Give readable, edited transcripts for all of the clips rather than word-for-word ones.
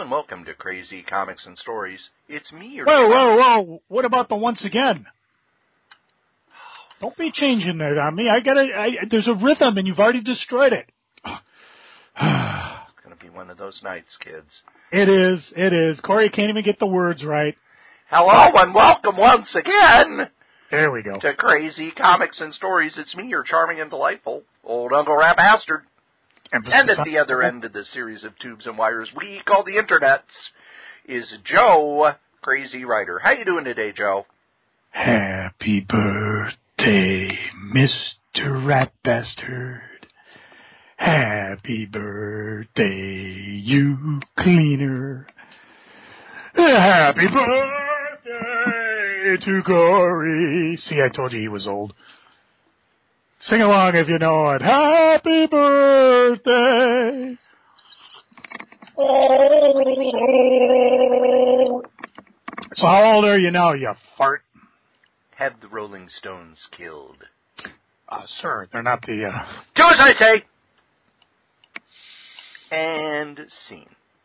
and welcome to Crazy Comics and Stories. It's me, your Whoa! What about the once again? Don't be changing that on me. There's a rhythm, and you've already destroyed it. It's going to be one of those nights, kids. It is. Corey can't even get the words right. Hello and welcome once again. There we go. To Crazy Comics and Stories. It's me, your charming and delightful old Uncle Rat Bastard. And at the other end of the series of tubes and wires we call the internets is Joe, Crazy Writer. How you doing today, Joe? Happy birthday, Mr. Rat Bastard. Happy birthday, you cleaner. Happy birthday to Corey. See, I told you he was old. Sing along if you know it. Happy birthday. So how old are you now, you fart? Had the Rolling Stones killed? Sir, they're not the... Do as I say! And scene.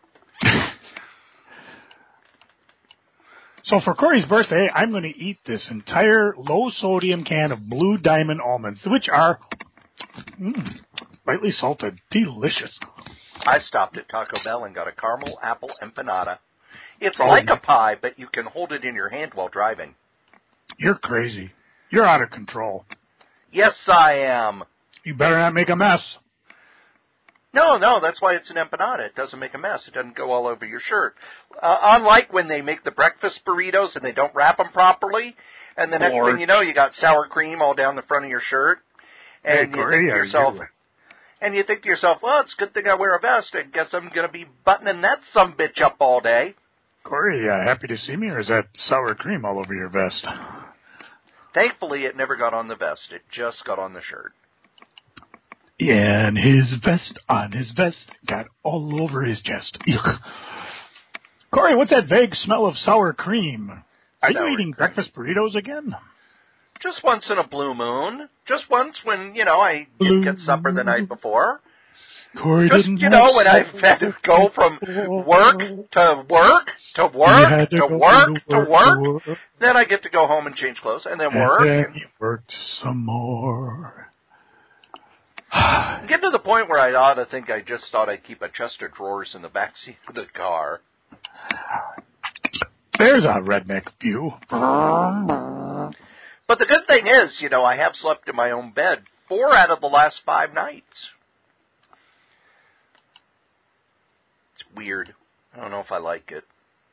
So for Corey's birthday, I'm going to eat this entire low-sodium can of Blue Diamond almonds, which are lightly salted. Delicious. I stopped at Taco Bell and got a caramel apple empanada. It's like a pie, but you can hold it in your hand while driving. You're crazy. You're out of control. Yes, I am. You better not make a mess. No, that's why it's an empanada. It doesn't make a mess. It doesn't go all over your shirt. Unlike when they make the breakfast burritos and they don't wrap them properly, and the next thing you know, you got sour cream all down the front of your shirt, and you think to yourself, well, it's a good thing I wear a vest. I guess I'm going to be buttoning that sumbitch up all day. Corey, happy to see me, or is that sour cream all over your vest? Thankfully, it never got on the vest. It just got on the shirt. Yeah, and his vest got all over his chest. Yuck. Corey, what's that vague smell of sour cream? Are you eating breakfast burritos again? Just once in a blue moon. Just once when, I didn't get supper the night before. Corey just, didn't when I've had to go from work to work to work to work to work, then I get to go home and change clothes and then work. And then you worked some more. Get to the point where I ought to think I just thought I'd keep a chest of drawers in the back seat of the car. There's a redneck view. But the good thing is, I have slept in my own bed 4 out of the last 5 nights. It's weird. I don't know if I like it.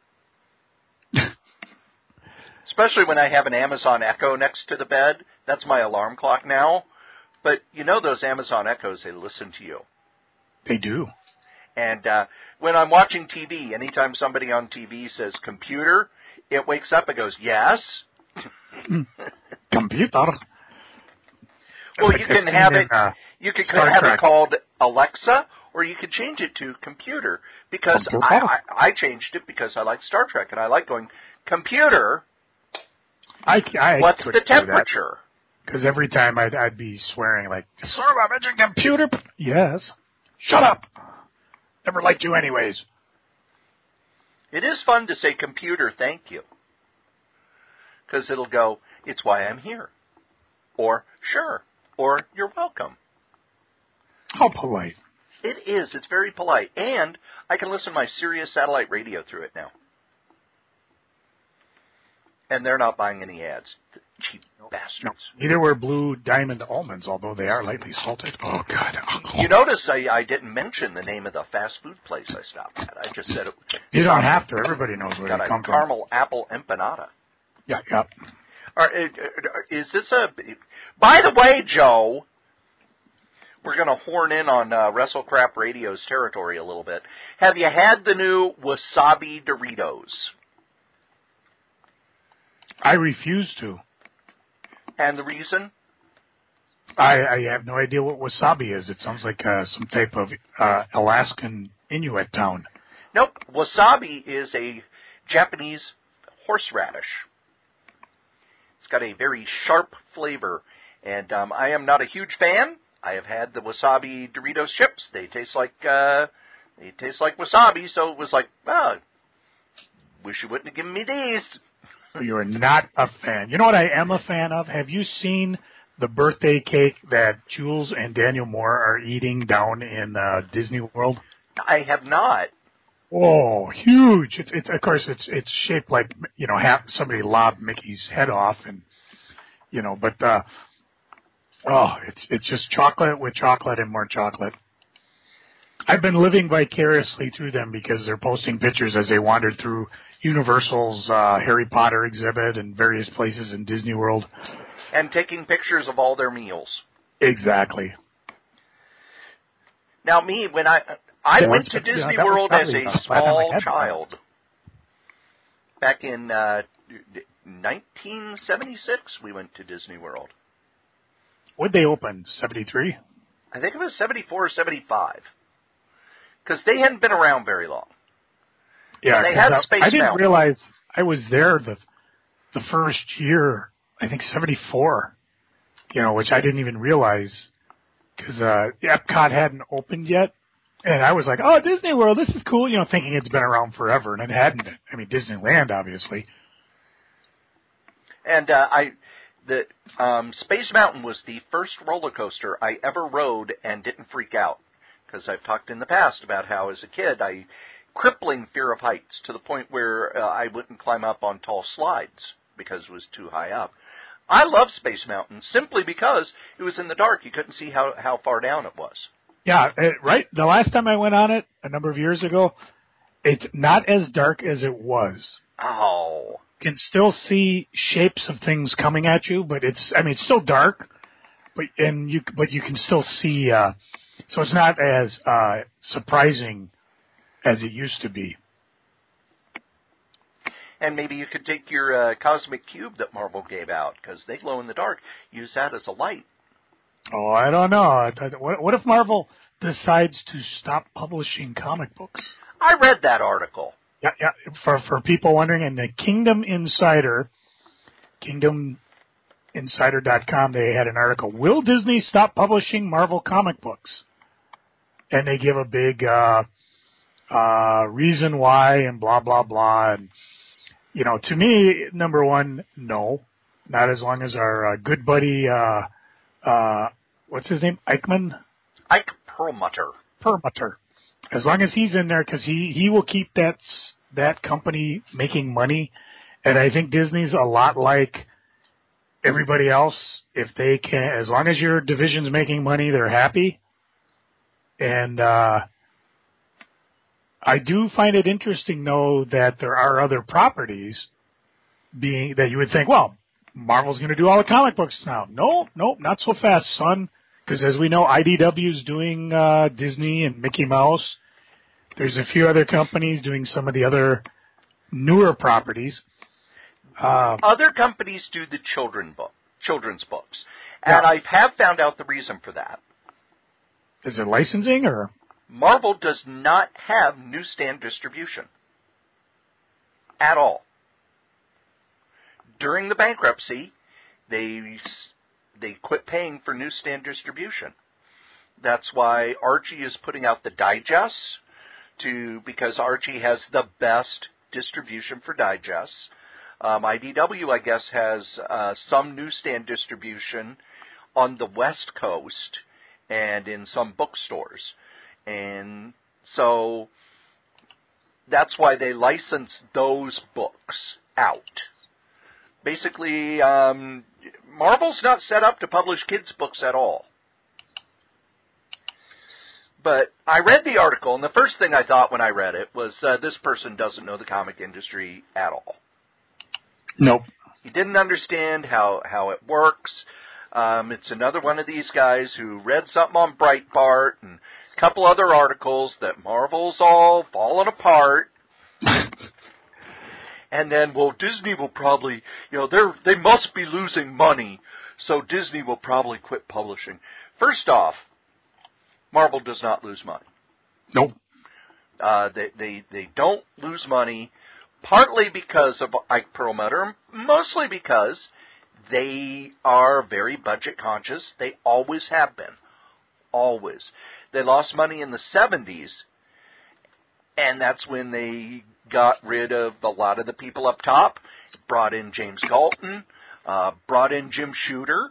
Especially when I have an Amazon Echo next to the bed. That's my alarm clock now. But those Amazon Echoes, they listen to you. They do. And when I'm watching TV, anytime somebody on TV says computer, it wakes up and goes, yes. Computer. Well, you can have it. You can have it called Alexa, or you can change it to computer. Because I changed it because I like Star Trek, and I like going, computer. What's the temperature? Because every time I'd be swearing like, "Sir, I'm at your computer." Yes. Shut up. Never liked you anyways. It is fun to say computer, thank you. Because it'll go, it's why I'm here. Or, sure. Or, you're welcome. How polite. It is. It's very polite. And I can listen to my Sirius satellite radio through it now. And they're not buying any ads. Cheap bastards. No. Neither were Blue Diamond almonds, although they are lightly salted. Oh, God. You notice I didn't mention the name of the fast food place I stopped at. I just said it. You don't have to. Everybody knows where you come from. Caramel apple empanada. Yeah. Is this a... By the way, Joe, we're going to horn in on WrestleCrap Radio's territory a little bit. Have you had the new Wasabi Doritos? I refuse to. And the reason? I have no idea what wasabi is. It sounds like some type of Alaskan Inuit town. Nope. Wasabi is a Japanese horseradish. It's got a very sharp flavor. And I am not a huge fan. I have had the Wasabi Doritos chips. They taste like They taste like wasabi, so it was like, oh, wish you wouldn't have given me these. You are not a fan. You know what I am a fan of? Have you seen the birthday cake that Jules and Daniel Moore are eating down in Disney World? I have not. Oh, huge! It's of course it's shaped like, you know, somebody lobbed Mickey's head off, and you know, but it's just chocolate with chocolate and more chocolate. I've been living vicariously through them because they're posting pictures as they wandered through Universal's Harry Potter exhibit and various places in Disney World. And taking pictures of all their meals. Exactly. Now, me, when I went to Disney World as a small child, back in 1976, we went to Disney World. Would they open? 73? I think it was 74 or 75. Because they hadn't been around very long. Yeah, and they had Space Mountain. I didn't realize I was there the first year, I think 74, you know, which I didn't even realize because Epcot hadn't opened yet. And I was like, oh, Disney World, this is cool, you know, thinking it's been around forever, and it hadn't been. I mean, Disneyland, obviously. And Space Mountain was the first roller coaster I ever rode and didn't freak out. Because I've talked in the past about how, as a kid, crippling fear of heights to the point where I wouldn't climb up on tall slides because it was too high up. I love Space Mountain simply because it was in the dark. You couldn't see how far down it was. Yeah, right. The last time I went on it, a number of years ago, it's not as dark as it was. Oh. You can still see shapes of things coming at you, but it's still dark, but you can still see, so it's not as surprising as it used to be. And maybe you could take your cosmic cube that Marvel gave out, because they glow in the dark. Use that as a light. Oh, I don't know. What if Marvel decides to stop publishing comic books? I read that article. Yeah. For people wondering, in the Kingdom Insider.com, they had an article. Will Disney stop publishing Marvel comic books? And they give a big reason why and blah, blah, blah. And, you know, to me, number one, no. Not as long as our good buddy, what's his name? Eichmann? Ike Perlmutter. As long as he's in there, because he will keep that company making money. And I think Disney's a lot like everybody else. If they can, as long as your division's making money, they're happy. And I do find it interesting, though, that there are other properties that you would think, well, Marvel's going to do all the comic books now. No, not so fast, son. Because as we know, IDW's doing Disney and Mickey Mouse. There's a few other companies doing some of the other newer properties. Other companies do the children's books. And I have found out the reason for that. Is it licensing or? Marvel does not have newsstand distribution. At all. During the bankruptcy, they quit paying for newsstand distribution. That's why Archie is putting out the digests, because Archie has the best distribution for digests. IDW, I guess, has some newsstand distribution on the West Coast and in some bookstores. And so that's why they license those books out. Basically, Marvel's not set up to publish kids' books at all. But I read the article, and the first thing I thought when I read it was, this person doesn't know the comic industry at all. Nope. He didn't understand how it works. It's another one of these guys who read something on Breitbart and a couple other articles that Marvel's all falling apart. And then, well, Disney will probably, they must be losing money, so Disney will probably quit publishing. First off, Marvel does not lose money. Nope. They don't lose money, partly because of Ike Perlmutter, mostly because they are very budget conscious. They always have been. Always. They lost money in the 70s, And that's when they got rid of a lot of the people up top, brought in James Galton, brought in Jim Shooter,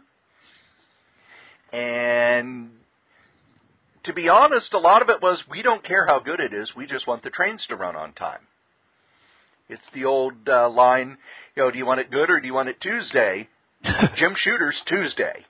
and to be honest, a lot of it was, we don't care how good it is, we just want the trains to run on time. It's the old line, do you want it good or do you want it Tuesday? Jim Shooter's Tuesday.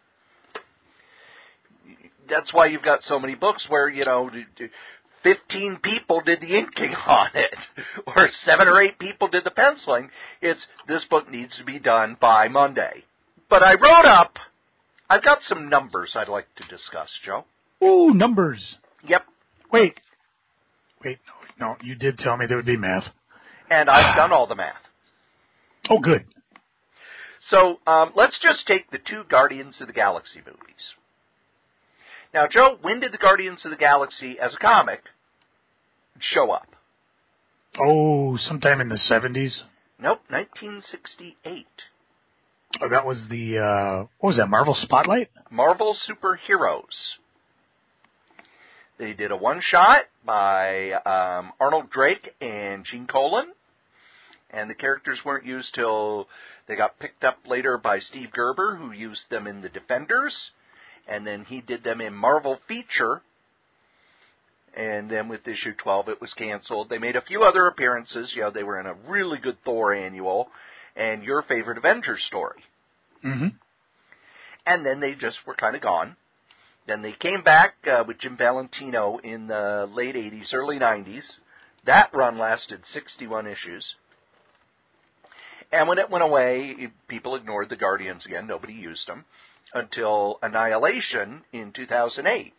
That's why you've got so many books where, 15 people did the inking on it, or 7 or 8 people did the penciling. It's, this book needs to be done by Monday. But I've got some numbers I'd like to discuss, Joe. Ooh, numbers. Yep. Wait, no, you did tell me there would be math. And I've done all the math. Oh, good. So let's just take the 2 Guardians of the Galaxy movies. Now, Joe, when did the Guardians of the Galaxy as a comic show up? Oh, sometime in the 70s? Nope, 1968. Oh, that was the, what was that, Marvel Spotlight? Marvel Superheroes. They did a one-shot by Arnold Drake and Gene Colan, and the characters weren't used till they got picked up later by Steve Gerber, who used them in The Defenders, and then he did them in Marvel Feature, and then with issue 12 it was canceled. They made a few other appearances. They were in a really good Thor annual, and your favorite Avengers story. Mm-hmm. And then they just were kind of gone. Then they came back with Jim Valentino in the late 80s, early 90s. That run lasted 61 issues. And when it went away, people ignored the Guardians again. Nobody used them until Annihilation in 2008.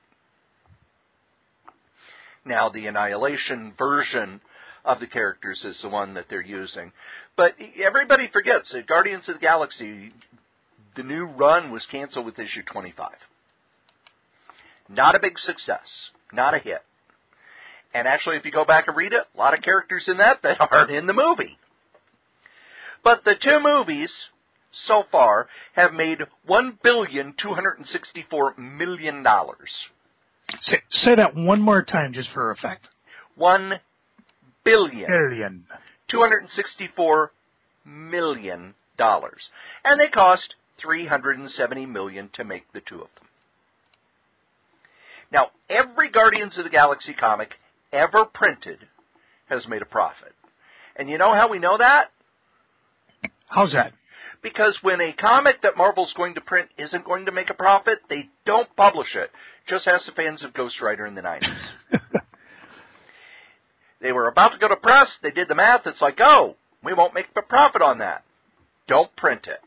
Now, the Annihilation version of the characters is the one that they're using. But everybody forgets that Guardians of the Galaxy, the new run was canceled with issue 25. Not a big success. Not a hit. And actually, if you go back and read it, a lot of characters in that aren't in the movie. But the 2 movies, so far, have made $1,264,000,000. Say that one more time, just for effect. $1 billion. Billion. $264,000,000. And they cost $370 million to make the 2 of them. Now, every Guardians of the Galaxy comic ever printed has made a profit. And you know how we know that? How's that? Because when a comic that Marvel's going to print isn't going to make a profit, they don't publish it. Just ask the fans of Ghost Rider in the 90s. They were about to go to press. They did the math. It's like, oh, we won't make a profit on that. Don't print it.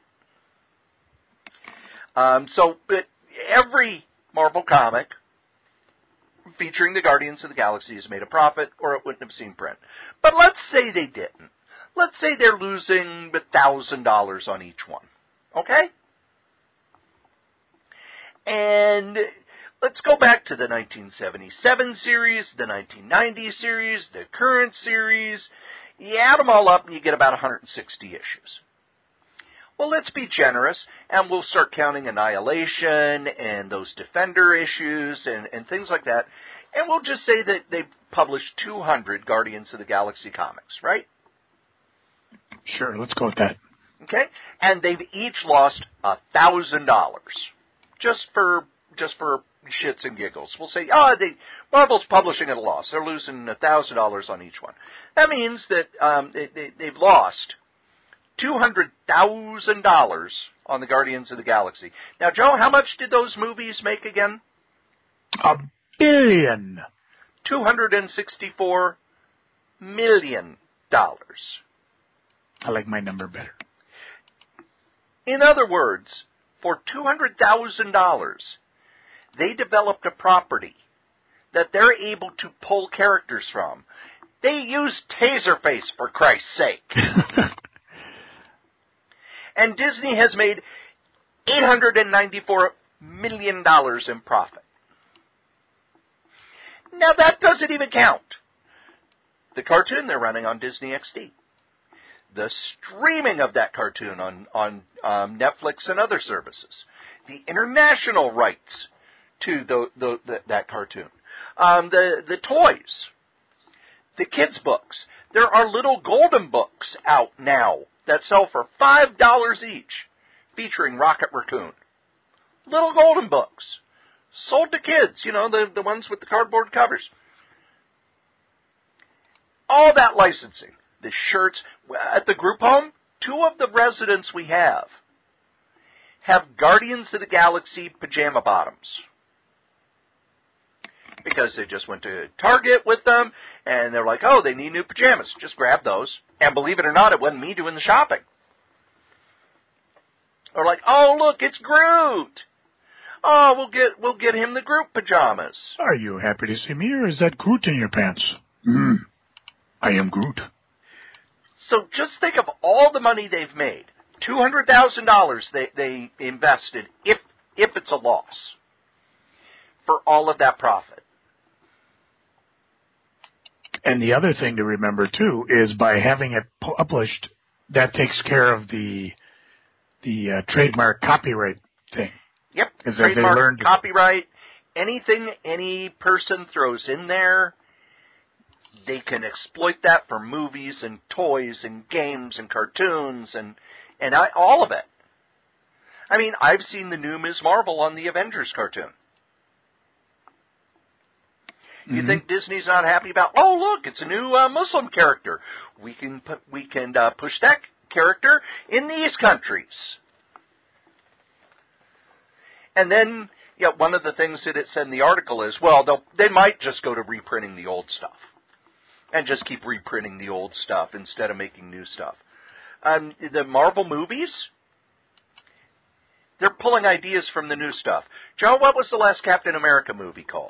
But every Marvel comic featuring the Guardians of the Galaxy has made a profit, or it wouldn't have seen print. But let's say they didn't. Let's say they're losing $1,000 on each one. Okay? And let's go back to the 1977 series, the 1990 series, the current series. You add them all up and you get about 160 issues. Well, let's be generous, and we'll start counting Annihilation and those Defender issues and things like that. And we'll just say that they've published 200 Guardians of the Galaxy comics, right? Sure, let's go with that. Okay? And they've each lost $1,000 just for shits and giggles. We'll say, Marvel's publishing at a loss. They're losing $1,000 on each one. That means that they've lost $200,000 on the Guardians of the Galaxy. Now, Joe, how much did those movies make again? $1 billion. $264 million. I like my number better. In other words, for $200,000, they developed a property that they're able to pull characters from. They used Taserface, for Christ's sake. And Disney has made $894 million in profit. Now, that doesn't even count the cartoon they're running on Disney XD, the streaming of that cartoon on Netflix and other services, the international rights to that cartoon, the toys, The kids' books. There are little golden books out now that sell for $5 each, featuring Rocket Raccoon. Little golden books. Sold to kids, the ones with the cardboard covers. All that licensing. The shirts. At the group home, 2 of the residents we have Guardians of the Galaxy pajama bottoms. Because they just went to Target with them, and they're like, oh, they need new pajamas. Just grab those. And believe it or not, it wasn't me doing the shopping. Or like, oh, look, it's Groot. Oh, we'll get him the Groot pajamas. Are you happy to see me, or is that Groot in your pants? I am Groot. So just think of all the money they've made. $200,000 they invested, if it's a loss, for all of that profit. And the other thing to remember, too, is by having it published, that takes care of the trademark copyright thing. Yep, trademark, copyright, anything any person throws in there, they can exploit that for movies and toys and games and cartoons and all of it. I mean, I've seen the new Ms. Marvel on the Avengers cartoon. You think Disney's not happy about, oh, look, it's a new Muslim character. We can push that character in these countries. And then, one of the things that it said in the article is, well, they might just go to reprinting the old stuff and just keep reprinting the old stuff instead of making new stuff. The Marvel movies, they're pulling ideas from the new stuff. Joe, what was the last Captain America movie called?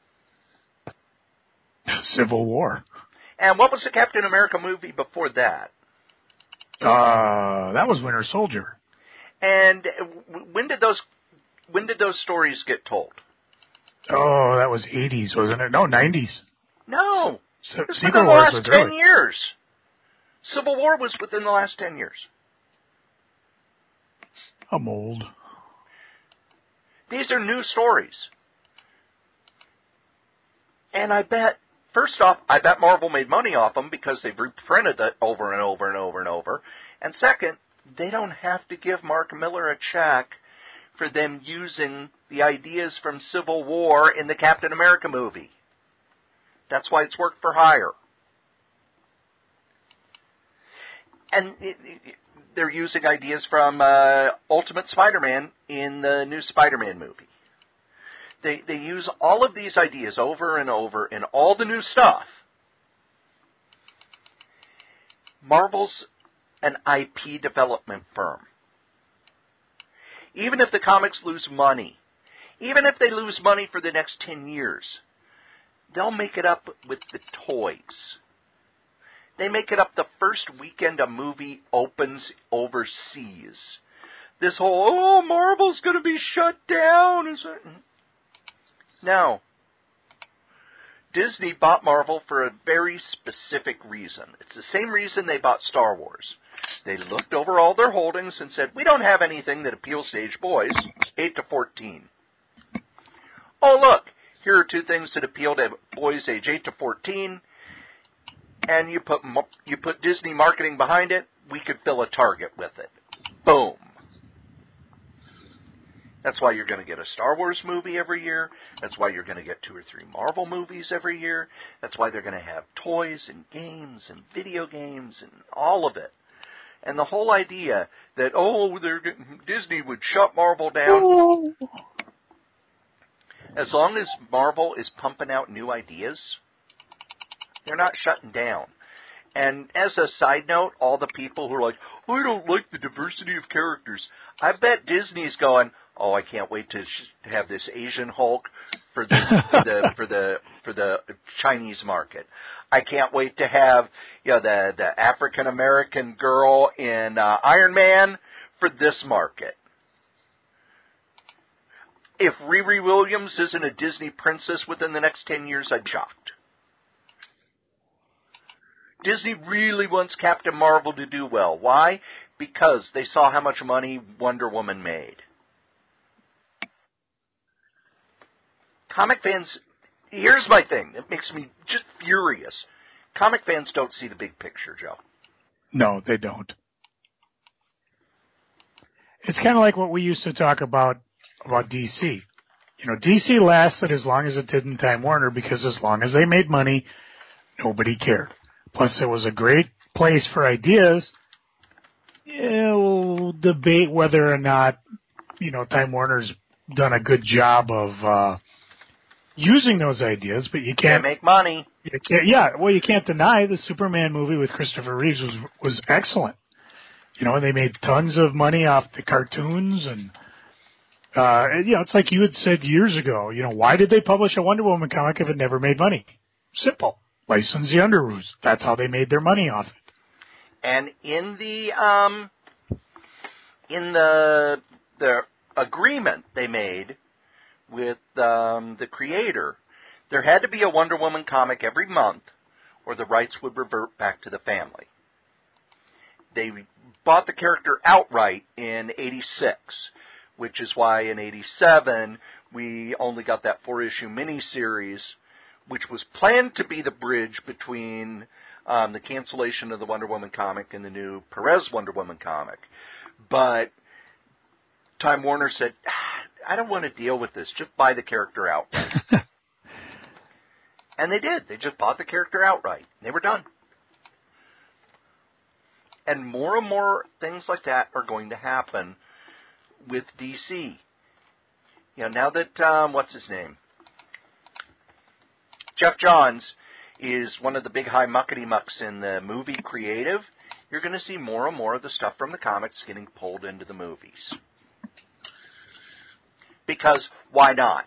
Civil War. And what was the Captain America movie before that? That was Winter Soldier. And when did those stories get told? Oh, that was 80s, wasn't it? No, 90s. No. It was Secret within the Wars last was 10 years. Civil War was within the last 10 years. I'm old. These are new stories. And I bet, first off, Marvel made money off them because they've reprinted it over and over and over and over. And second, they don't have to give Mark Miller a check for them using the ideas from Civil War in the Captain America movie. That's why it's worked for hire. And they're using ideas from Ultimate Spider-Man in the new Spider-Man movie. They use all of these ideas over and over in all the new stuff. Marvel's an IP development firm. Even if the comics lose money, even if they lose money for the next 10 years, they'll make it up with the toys. They make it up the first weekend a movie opens overseas. This whole, Marvel's going to be shut down. No. Disney bought Marvel for a very specific reason. It's the same reason they bought Star Wars. They looked over all their holdings and said, we don't have anything that appeals to age boys, 8 to 14. Oh, look, here are 2 things that appeal to boys age 8 to 14, and you put Disney marketing behind it, we could fill a Target with it. Boom. That's why you're going to get a Star Wars movie every year. That's why you're going to get 2 or 3 Marvel movies every year. That's why they're going to have toys and games and video games and all of it. And the whole idea that, Disney would shut Marvel down. As long as Marvel is pumping out new ideas, they're not shutting down. And as a side note, all the people who are like, I don't like the diversity of characters, I bet Disney's going, I can't wait to have this Asian Hulk for the Chinese market. I can't wait to have the African American girl in Iron Man for this market. If Riri Williams isn't a Disney princess within the next 10 years, I'm shocked. Disney really wants Captain Marvel to do well. Why? Because they saw how much money Wonder Woman made. Comic fans, here's my thing that makes me just furious. comic fans don't see the big picture, Joe. No, they don't. It's kind of like what we used to talk about DC. DC lasted as long as it did in Time Warner because as long as they made money, nobody cared. Plus, it was a great place for ideas. We'll debate whether or not, Time Warner's done a good job of using those ideas, but you can't make money. You can't deny the Superman movie with Christopher Reeves was excellent. They made tons of money off the cartoons and it's like you had said years ago, why did they publish a Wonder Woman comic if it never made money? Simple. License the Underoos. That's how they made their money off it. And in the agreement they made with the creator, there had to be a Wonder Woman comic every month or the rights would revert back to the family. They bought the character outright in 86, which is why in 87 we only got that 4-issue miniseries, which was planned to be the bridge between the cancellation of the Wonder Woman comic and the new Perez Wonder Woman comic. But Time Warner said, I don't want to deal with this. Just buy the character outright. And they did. They just bought the character outright. They were done. And more things like that are going to happen with DC. Now that, what's his name? Jeff Johns is one of the big high muckety-mucks in the movie creative, you're going to see more and more of the stuff from the comics getting pulled into the movies. Because why not?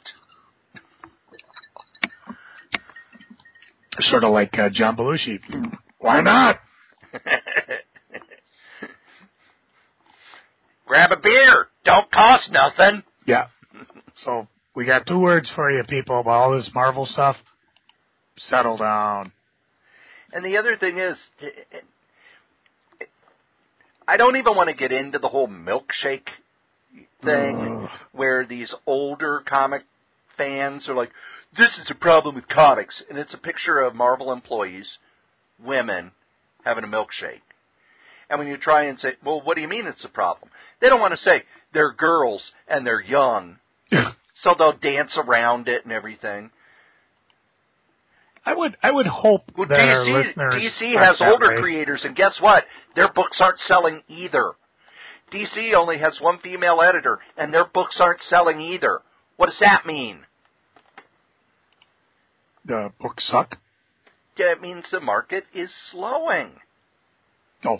Sort of like John Belushi. Why not? Grab a beer. Don't cost nothing. Yeah. So we got 2 words for you, people, about all this Marvel stuff. Settle down. And the other thing is, I don't even want to get into the whole milkshake thing where these older comic fans are like, this is a problem with comics. And it's a picture of Marvel employees, women, having a milkshake. And when you try and say, well, what do you mean it's a problem? They don't want to say they're girls and they're young. So they'll dance around it and everything. I would hope that our listeners... DC has older creators, and guess what? Their books aren't selling either. DC only has one female editor, and their books aren't selling either. What does that mean? The books suck? Yeah, it means the market is slowing. Oh.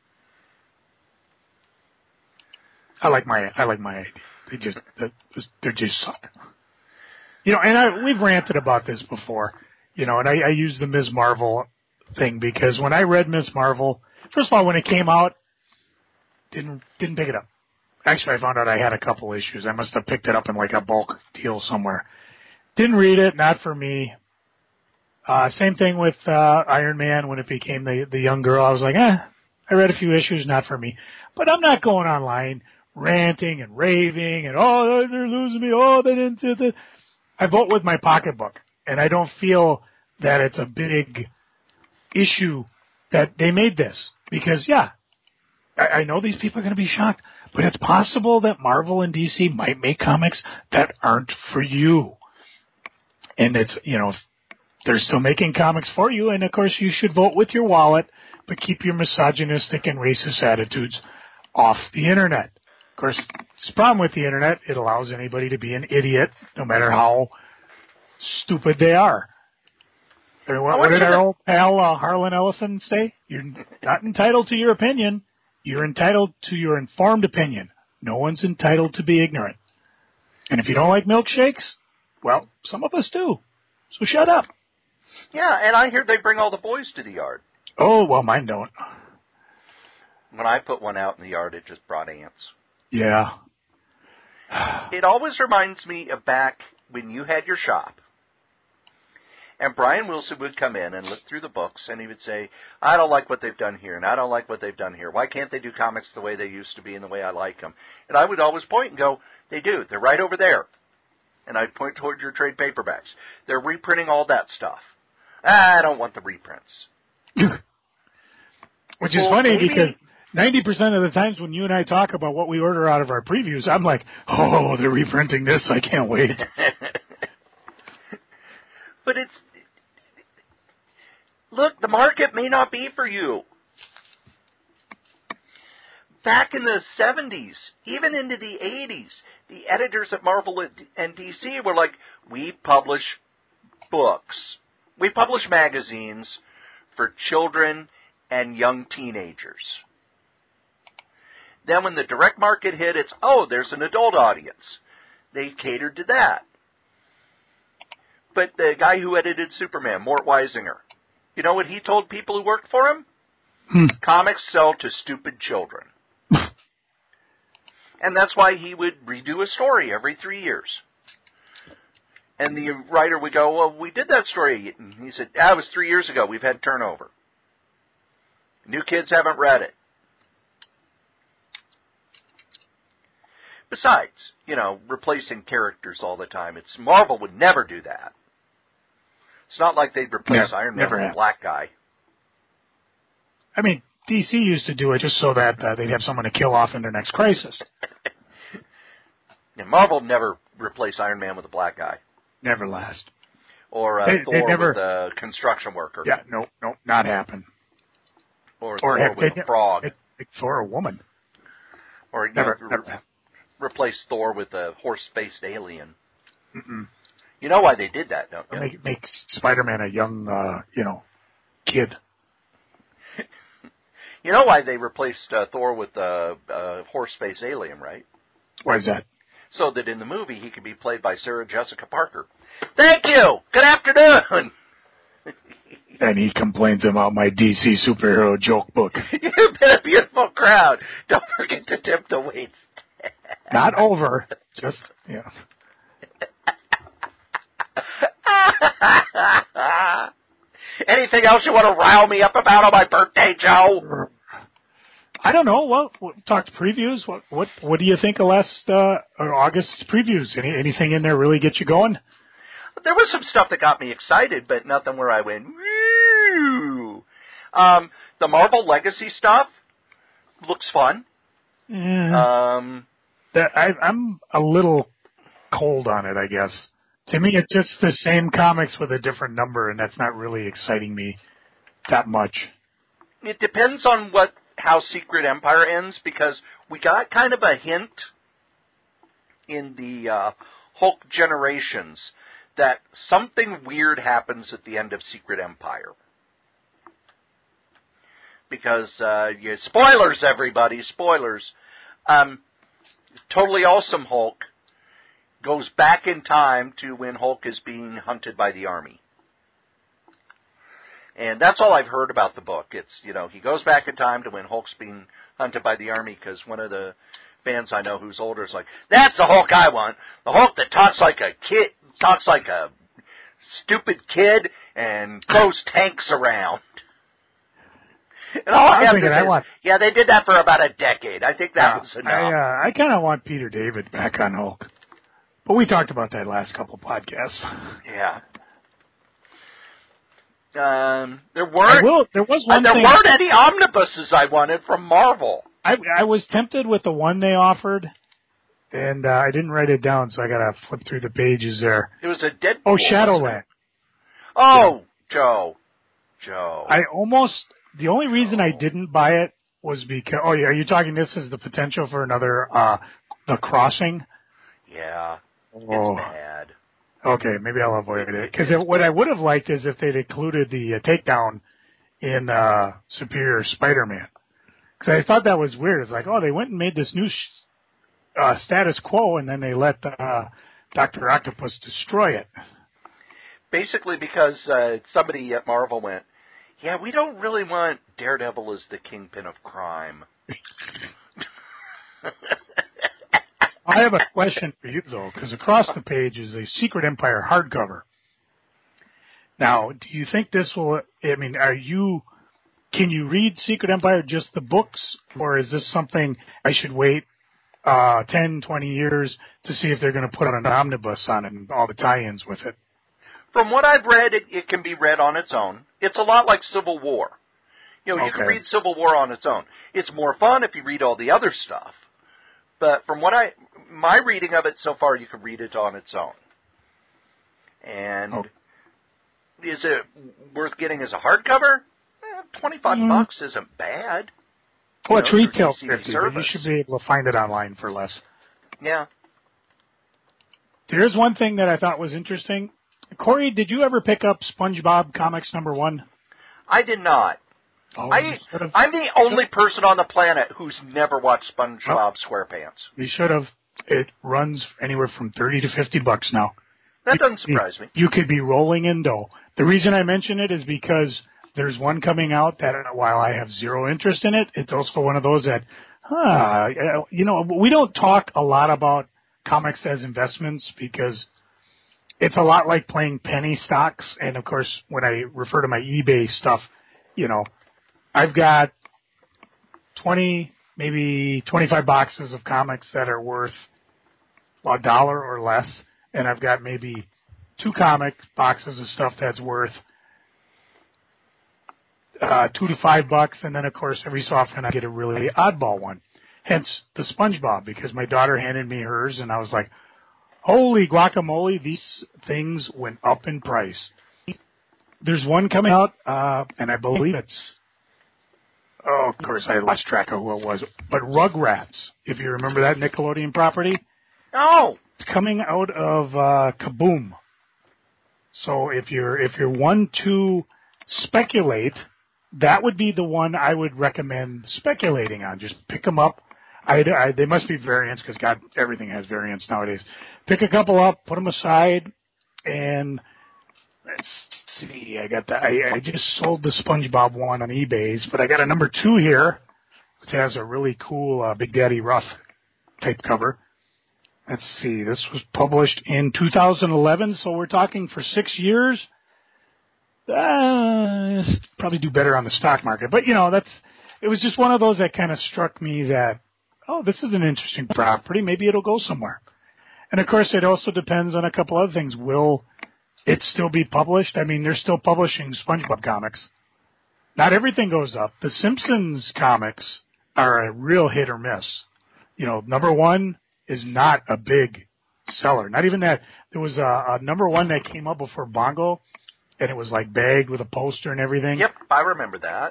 I like my idea. They just suck. And we've ranted about this before. And I use the Ms. Marvel thing because when I read Ms. Marvel, first of all, when it came out, didn't pick it up. Actually, I found out I had a couple issues. I must have picked it up in like a bulk deal somewhere. Didn't read it, not for me. Same thing with Iron Man when it became the young girl. I was like, I read a few issues, not for me. But I'm not going online ranting and raving and, they're losing me, they didn't do this. I vote with my pocketbook. And I don't feel that it's a big issue that they made this. Because, I know these people are going to be shocked, but it's possible that Marvel and DC might make comics that aren't for you. And it's, they're still making comics for you, and of course you should vote with your wallet, but keep your misogynistic and racist attitudes off the Internet. Of course, the problem with the Internet, it allows anybody to be an idiot, no matter how stupid they are. What did our old pal Harlan Ellison say? You're not entitled to your opinion. You're entitled to your informed opinion. No one's entitled to be ignorant. And if you don't like milkshakes, well, some of us do. So shut up. Yeah, and I hear they bring all the boys to the yard. Oh, well, mine don't. When I put one out in the yard, it just brought ants. Yeah. It always reminds me of back when you had your shop. And Brian Wilson would come in and look through the books, and he would say, I don't like what they've done here, and I don't like what they've done here. Why can't they do comics the way they used to be and the way I like them? And I would always point and go, they do. They're right over there. And I'd point toward your trade paperbacks. They're reprinting all that stuff. I don't want the reprints. Which is funny because 90% of the times when you and I talk about what we order out of our previews, I'm like, oh, they're reprinting this. I can't wait. But look, the market may not be for you. Back in the 70s, even into the 80s, the editors at Marvel and DC were like, we publish books. We publish magazines for children and young teenagers. Then when the direct market hit, it's, there's an adult audience. They catered to that. But the guy who edited Superman, Mort Weisinger, you know what he told people who worked for him? Comics sell to stupid children. And that's why he would redo a story every 3 years. And the writer would go, well, we did that story. And he said, it was 3 years ago. We've had turnover. New kids haven't read it. Besides, replacing characters all the time. Marvel would never do that. It's not like they'd replace Iron Man with a black guy. I mean, DC used to do it just so that they'd have someone to kill off in their next crisis. Marvel never replaced Iron Man with a black guy. Never last. Or Thor with a construction worker. Yeah, no, not happen. Or Thor with a frog. Thor a woman. Or never replace Thor with a horse-faced alien. Mm-mm. You know why they did that, don't you? Make Spider-Man a young, kid. You know why they replaced Thor with a horse-faced alien, right? Why is that? So that in the movie he could be played by Sarah Jessica Parker. Thank you! Good afternoon! And he complains about my DC superhero joke book. You've been a beautiful crowd. Don't forget to tip the waits. Not over. Just, Anything else you want to rile me up about on my birthday, Joe? I don't know. Well, we'll talk previews. What do you think of last August's previews? Anything in there really get you going? There was some stuff that got me excited, but nothing where I went, woo! The Marvel Legacy stuff looks fun. Yeah. I'm a little cold on it, I guess. To me, it's just the same comics with a different number, and that's not really exciting me that much. It depends on how Secret Empire ends, because we got kind of a hint in the Hulk Generations that something weird happens at the end of Secret Empire. Because, spoilers, everybody, spoilers. Totally Awesome Hulk goes back in time to when Hulk is being hunted by the army. And that's all I've heard about the book. It's, he goes back in time to when Hulk's being hunted by the army, because one of the fans I know who's older is like, that's the Hulk I want. The Hulk that talks like a kid, talks like a stupid kid and throws tanks around. And all I have to say is, they did that for about a decade. I think that was enough. I kind of want Peter David back on Hulk. But we talked about that last couple podcasts. Yeah. There weren't any omnibuses I wanted from Marvel. I was tempted with the one they offered, and I didn't write it down, so I got to flip through the pages there. It was a Deadpool. Oh, Shadowland. Oh, Joe. The only reason I didn't buy it was because, are you talking this is the potential for another, The Crossing? Yeah. It's bad. Okay, maybe I'll avoid it. Because what I would have liked is if they'd included the takedown in Superior Spider-Man. Because I thought that was weird. It's like, they went and made this new status quo, and then they let Dr. Octopus destroy it. Basically because somebody at Marvel went, we don't really want Daredevil as the kingpin of crime. I have a question for you, though, because across the page is a Secret Empire hardcover. Now, do you think this will, can you read Secret Empire, just the books, or is this something I should wait 10, 20 years to see if they're going to put out an omnibus on it and all the tie-ins with it? From what I've read, it can be read on its own. It's a lot like Civil War. You know, you can read Civil War on its own. It's more fun if you read all the other stuff. But from my reading of it so far, you can read it on its own. And is it worth getting as a hardcover? $25 isn't bad. Well, it's retail $50, but you should be able to find it online for less. Yeah. There's one thing that I thought was interesting. Corey, did you ever pick up SpongeBob Comics #1? I did not. Oh, I'm the only person on the planet who's never watched SpongeBob SquarePants. You should have. It runs anywhere from $30 to $50 now. That doesn't surprise me. You could be rolling in dough. The reason I mention it is because there's one coming out that, while I have zero interest in it, it's also one of those that, we don't talk a lot about comics as investments because it's a lot like playing penny stocks. And, of course, when I refer to my eBay stuff, I've got 20, maybe 25 boxes of comics that are worth $1 or less, and I've got maybe 2 comic boxes of stuff that's worth $2 to $5, and then, of course, every so often I get a really oddball one. Hence the SpongeBob, because my daughter handed me hers, and I was like, holy guacamole, these things went up in price. There's one coming out, and I believe it's, of course, I lost track of who it was, but Rugrats, if you remember that Nickelodeon property. Oh! It's coming out of Kaboom. So if you're one to speculate, that would be the one I would recommend speculating on. Just pick them up. They must be variants because, God, everything has variants nowadays. Pick a couple up, put them aside, and let's see. I just sold the SpongeBob one on eBay's, but I got a #2 here, which has a really cool Big Daddy Rough type cover. Let's see. This was published in 2011, so we're talking for 6 years. Probably do better on the stock market, but it was just one of those that kind of struck me that, this is an interesting property. Maybe it'll go somewhere. And of course, it also depends on a couple other things. Will it still be published? I mean, they're still publishing SpongeBob comics. Not everything goes up. The Simpsons comics are a real hit or miss. #1 is not a big seller. Not even that. There was a #1 that came up before Bongo, and it was like bagged with a poster and everything. Yep, I remember that.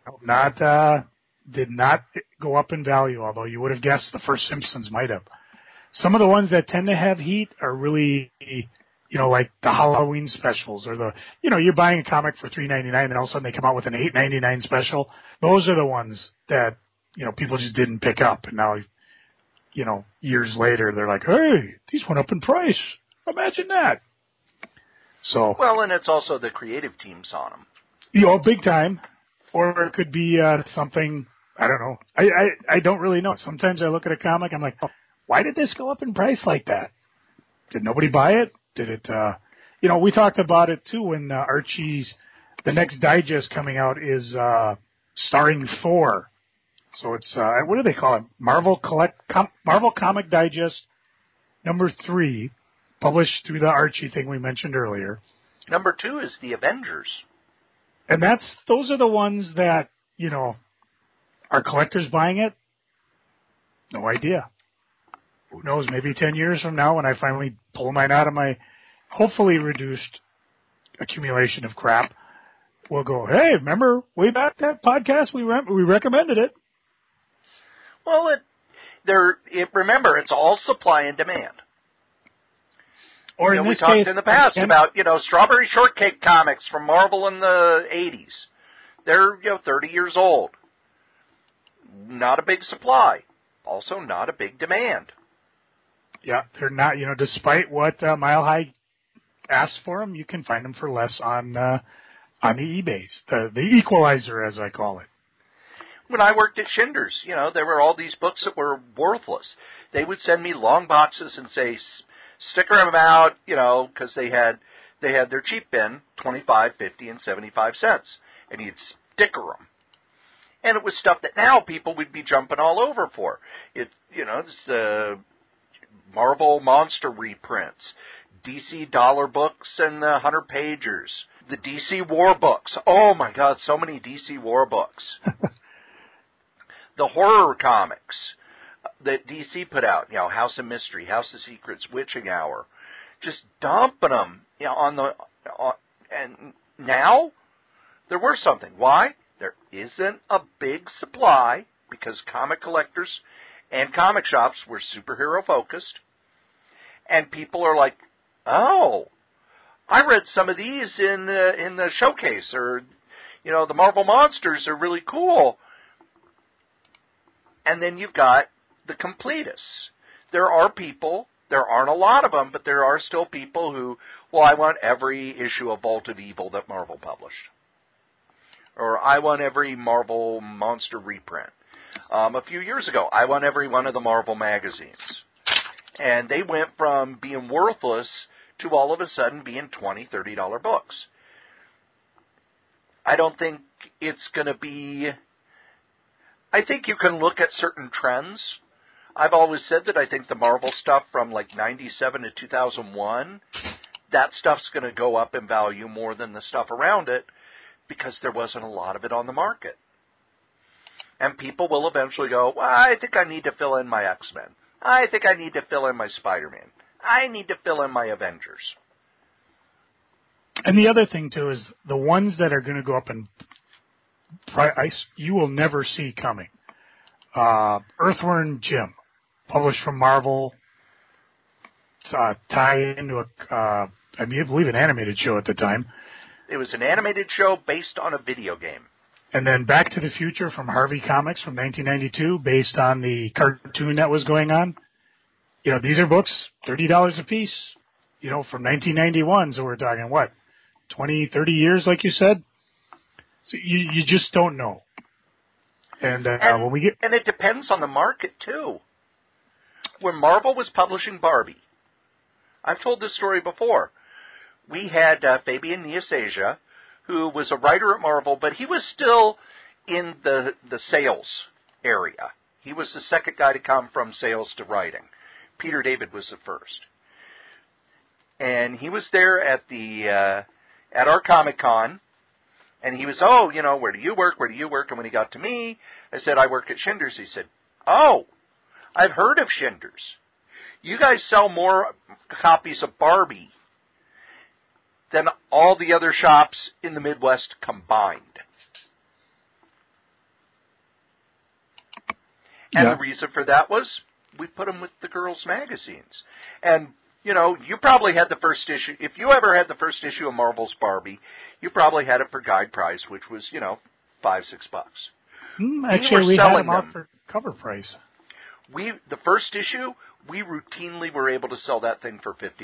Did not go up in value, although you would have guessed the first Simpsons might have. Some of the ones that tend to have heat are really, like the Halloween specials or you're buying a comic for $3.99 and all of a sudden they come out with an $8.99 special. Those are the ones that, people just didn't pick up. And now, years later, they're like, hey, these went up in price. Imagine that. So. Well, and it's also the creative teams on them. Big time. Or it could be something, I don't know. I don't really know. Sometimes I look at a comic, I'm like, why did this go up in price like that? Did nobody buy it? Did it, we talked about it too when Archie's, the next digest coming out is starring Thor. So it's, what do they call it? Marvel Comic Digest #3, published through the Archie thing we mentioned earlier. #2 is the Avengers. And those are the ones that, are collectors buying it? No idea. Who knows, maybe 10 years from now when I finally pull mine out of my hopefully reduced accumulation of crap, we'll go, hey, remember way back that podcast we recommended it. Well, remember, it's all supply and demand. Or we talked in the past about, Strawberry Shortcake comics from Marvel in the 80s. They're, 30 years old. Not a big supply. Also not a big demand. Yeah, they're not, despite what Mile High asks for them, you can find them for less on the eBays. The equalizer, as I call it. When I worked at Schindler's, there were all these books that were worthless. They would send me long boxes and say, sticker them out, because they had their cheap bin, 25, 50, and 75 cents, and you'd sticker them. And it was stuff that now people would be jumping all over for. It's Marvel Monster reprints, DC dollar books and the 100-pagers. The DC war books. Oh, my God, so many DC war books. The horror comics that DC put out, House of Mystery, House of Secrets, Witching Hour. Just dumping them, and now they're worth something. Why? There isn't a big supply because comic collectors and comic shops were superhero focused, and people are like, oh, I read some of these in the showcase, or the Marvel Monsters are really cool. And then you've got the completists. There aren't a lot of them, but there are still people who, I want every issue of Vault of Evil that Marvel published. Or I want every Marvel Monster reprint. A few years ago, I want every one of the Marvel magazines. And they went from being worthless to all of a sudden being $20, $30 books. I don't think it's going to be... I think you can look at certain trends. I've always said that I think the Marvel stuff from like 97 to 2001, that stuff's going to go up in value more than the stuff around it because there wasn't a lot of it on the market. And people will eventually go, I think I need to fill in my X-Men. I think I need to fill in my Spider-Man. I need to fill in my Avengers. And the other thing, too, is the ones that are going to go up in price, you will never see coming. Earthworm Jim, published from Marvel, tie into I believe an animated show at the time. It was an animated show based on a video game. And then Back to the Future from Harvey Comics from 1992, based on the cartoon that was going on. These are books, $30 a piece, from 1991. So we're talking, 20, 30 years, like you said? So you just don't know. And when we get... And it depends on the market, too. When Marvel was publishing Barbie, I've told this story before. We had Fabian Nicieza, who was a writer at Marvel, but he was still in the sales area. He was the second guy to come from sales to writing. Peter David was the first. And he was there at our Comic-Con, and he was, where do you work? Where do you work? And when he got to me, I said, I work at Schindler's. He said, oh, I've heard of Schindler's. You guys sell more copies of Barbie than all the other shops in the Midwest combined. And the reason for that was we put them with the girls' magazines. And, you probably had the first issue. If you ever had the first issue of Marvel's Barbie, you probably had it for guide price, which was, $5, $6. Actually, we had them out for cover price. The first issue, we routinely were able to sell that thing for $50.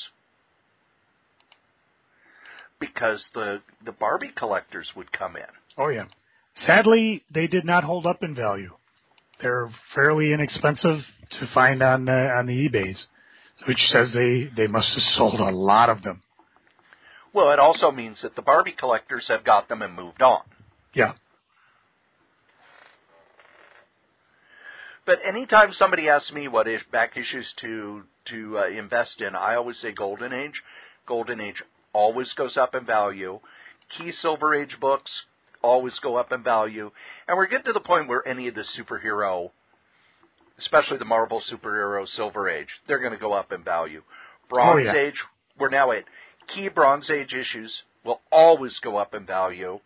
Because the Barbie collectors would come in. Oh, yeah. Sadly, they did not hold up in value. They're fairly inexpensive to find on the eBays, which says they must have sold a lot of them. Well, it also means that the Barbie collectors have got them and moved on. Yeah. But anytime somebody asks me what back issues to invest in, I always say Golden Age. Golden Age always goes up in value. Key Silver Age books always go up in value. And we're getting to the point where any of the superhero, especially the Marvel superhero Silver Age, they're going to go up in value. Bronze Age, we're now at key Bronze Age issues will always go up in value.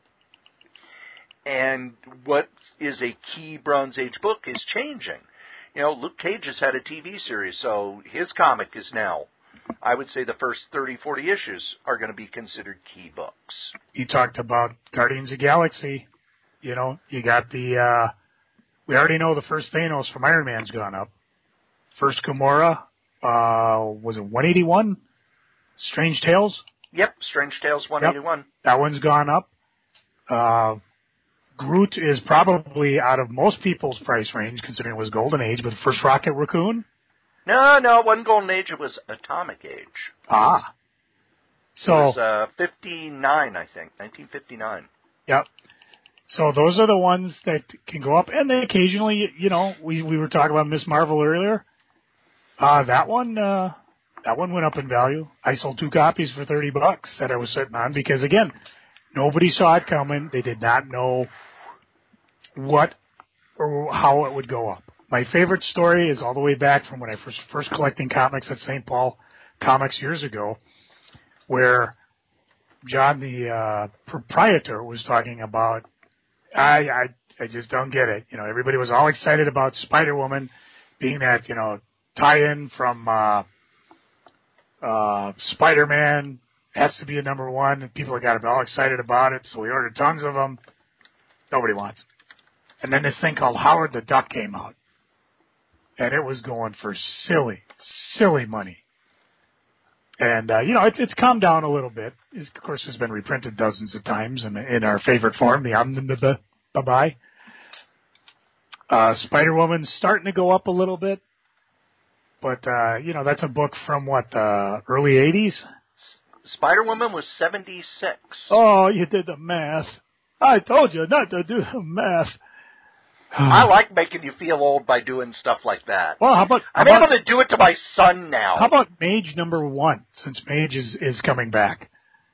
And what is a key Bronze Age book is changing. Luke Cage has had a TV series, so his comic is now, I would say the first 30, 40 issues are going to be considered key books. You talked about Guardians of the Galaxy. You got the, we already know the first Thanos from Iron Man's gone up. First Gamora, was it 181? Strange Tales? Yep, Strange Tales 181. Yep, that one's gone up. Groot is probably out of most people's price range, considering it was Golden Age, but first Rocket Raccoon? No, it wasn't Golden Age, it was Atomic Age. Ah. So, it was 59, I think, 1959. Yep. So those are the ones that can go up, and then occasionally, we were talking about Miss Marvel earlier. That one, That one went up in value. I sold 2 copies for $30 that I was sitting on because, again, nobody saw it coming. They did not know what or how it would go up. My favorite story is all the way back from when I first collecting comics at St. Paul Comics years ago, where John, the proprietor, was talking about, I just don't get it. You know, everybody was all excited about Spider-Woman being that, you know, tie-in from Spider-Man, has to be a number 1, and people got all excited about it, so we ordered tons of them. Nobody wants it. And then this thing called Howard the Duck came out, and it was going for silly money. And, you know, it's calmed down a little bit. Of course, it's been reprinted dozens of times in our favorite form, the Omnibus. Spider-Woman's starting to go up a little bit. But, you know, that's a book from, what, early 80s? Spider-Woman was 76. Oh, you did the math. I told you not to do the math. I like making you feel old by doing stuff like that. Well, I'm able to do it to my son now. How about Mage number 1, since Mage is coming back?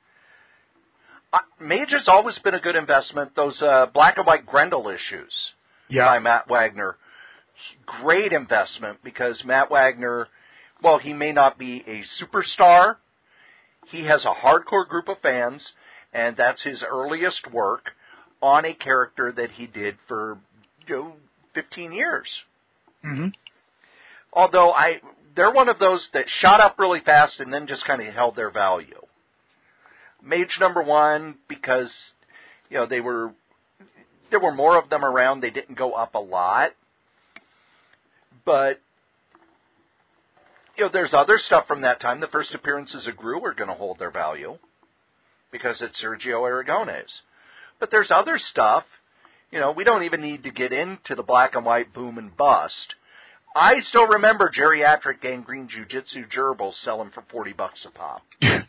Mage has always been a good investment. Those black and white Grendel issues by Matt Wagner. Great investment because Matt Wagner, well, he may not be a superstar. He has a hardcore group of fans, and that's his earliest work on a character that he did for 15 years. Mm-hmm. Although they're one of those that shot up really fast and then just kind of held their value. Mage number 1, because, you know, there were more of them around. They didn't go up a lot. But, you know, there's other stuff from that time. The first appearances of Gru are going to hold their value because it's Sergio Aragonés. But there's other stuff. You know, we don't even need to get into the black and white boom and bust. I still remember geriatric gangrene jiu-jitsu gerbils selling for $40 a pop.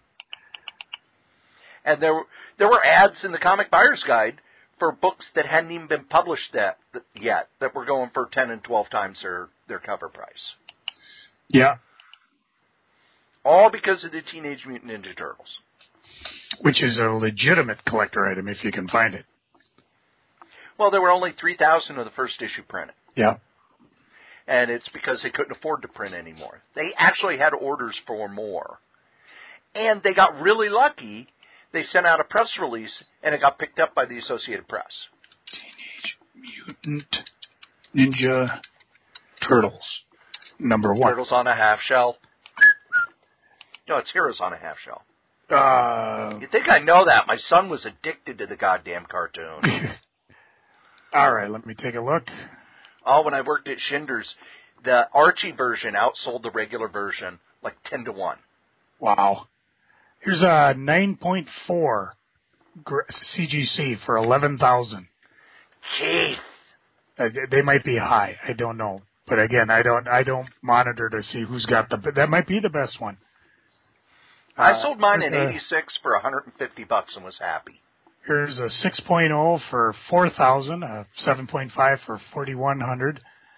And there were ads in the Comic Buyer's Guide for books that hadn't even been published yet that were going for 10 and 12 times their cover price. Yeah. All because of the Teenage Mutant Ninja Turtles. Which is a legitimate collector item if you can find it. Well, there were only 3,000 of the first issue printed. Yeah. And it's because they couldn't afford to print anymore. They actually had orders for more. And they got really lucky. They sent out a press release, and it got picked up by the Associated Press. Teenage Mutant Ninja Turtles, number 1. Turtles on a half shell. No, it's Heroes on a half shell. You think I know that? My son was addicted to the goddamn cartoon. All right, let me take a look. Oh, when I worked at Schindler's, the Archie version outsold the regular version like 10 to 1. Wow. Here's a 9.4 CGC for 11,000. Jeez. They might be high. I don't know. But again, I don't monitor to see who's got that might be the best one. I sold mine in 86 for $150 and was happy. Here's a 6.0 for 4,000, a 7.5 for 4,100.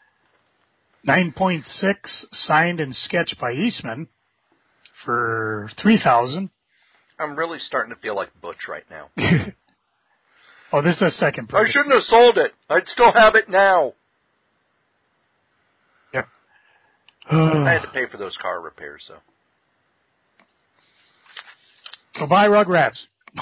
9.6 signed and sketched by Eastman for 3,000. I'm really starting to feel like Butch right now. Oh, this is a second print. I shouldn't have sold it. I'd still have it now. Yep. I had to pay for those car repairs, though. So buy Rugrats.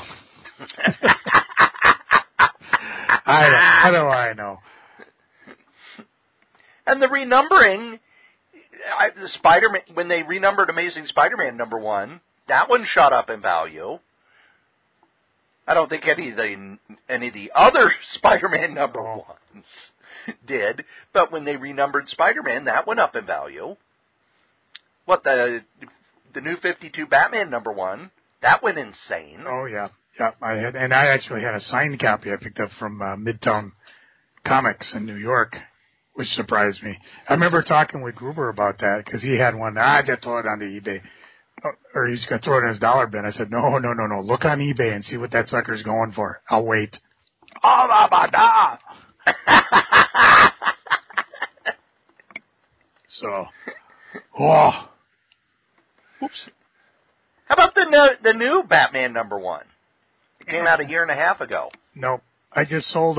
How do I know? And the renumbering, the Spider-Man, when they renumbered Amazing Spider-Man number 1, that one shot up in value. I don't think any of the other Spider-Man number 1s did, but when they renumbered Spider-Man, that went up in value. What, the new 52 Batman number 1, that went insane. Oh, yeah. Yeah, I actually had a signed copy I picked up from Midtown Comics in New York, which surprised me. I remember talking with Gruber about that because he had one. I just throw it on the eBay, or he's going to throw it in his dollar bin. I said, no. Look on eBay and see what that sucker's going for. I'll wait. So, Oops. How about the new Batman #1? It came out a year and a half ago. Nope. I just sold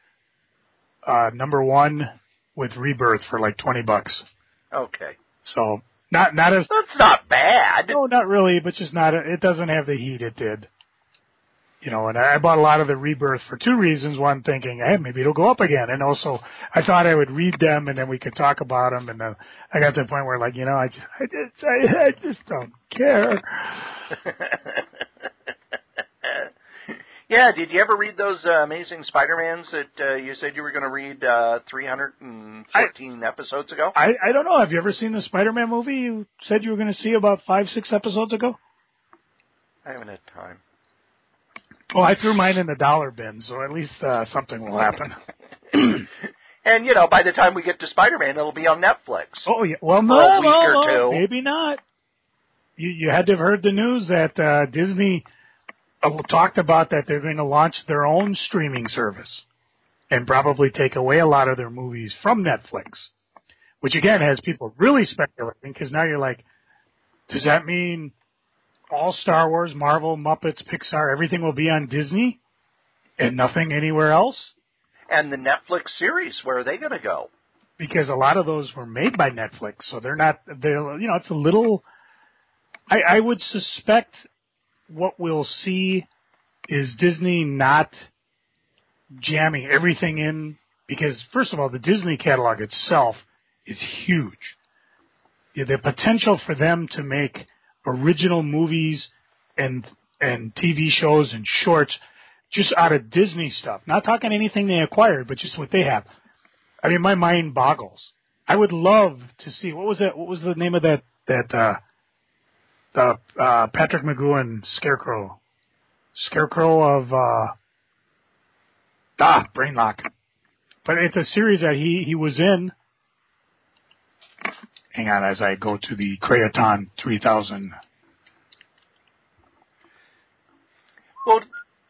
#1 with Rebirth for like $20. Okay. So not as. That's not bad. No, not really, but just not. It doesn't have the heat it did. You know, and I bought a lot of the Rebirth for two reasons. One, thinking, hey, maybe it'll go up again. And also, I thought I would read them and then we could talk about them. And then I got to the point where, like, you know, I just don't care. Yeah, did you ever read those Amazing Spider-Mans that you said you were going to read 314 episodes ago? I don't know. Have you ever seen the Spider-Man movie you said you were going to see about 5-6 episodes ago? I haven't had time. Well, I threw mine in the dollar bin, so at least something will happen. And, you know, by the time we get to Spider-Man, it'll be on Netflix. Oh, yeah. Well, no, maybe not. You had to have heard the news that Disney talked about that they're going to launch their own streaming service and probably take away a lot of their movies from Netflix, which, again, has people really speculating because now you're like, does that mean all Star Wars, Marvel, Muppets, Pixar, everything will be on Disney and nothing anywhere else? And the Netflix series, where are they going to go? Because a lot of those were made by Netflix, so they're, you know, it's a little, I would suspect what we'll see is Disney not jamming everything in, because first of all, the Disney catalog itself is huge. The potential for them to make original movies and TV shows and shorts just out of Disney stuff. Not talking anything they acquired, but just what they have. I mean, my mind boggles. I would love to see, what was the name of that Patrick McGoohan Scarecrow. Scarecrow of, brain lock. But it's a series that he was in. Hang on as I go to the Crayoton 3000. Well,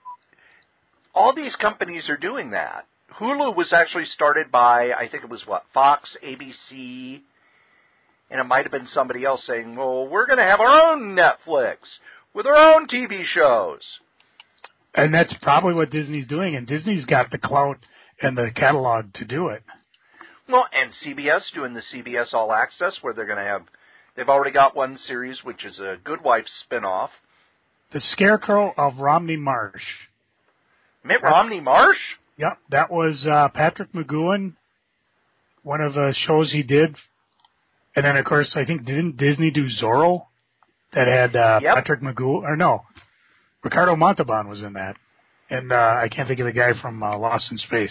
all these companies are doing that. Hulu was actually started by, I think it was Fox, ABC, and it might have been somebody else saying, well, we're going to have our own Netflix with our own TV shows. And that's probably what Disney's doing, and Disney's got the clout and the catalog to do it. Well, and CBS doing the CBS All Access, where they're going to have, they've already got one series, which is a Good Wife spinoff. The Scarecrow of Romney Marsh. Mitt Romney Marsh? Yep, that was Patrick McGoohan, one of the shows he did. And then, of course, I think, didn't Disney do Zorro? That had Patrick McGoohan, or no, Ricardo Montalban was in that. And I can't think of the guy from Lost in Space.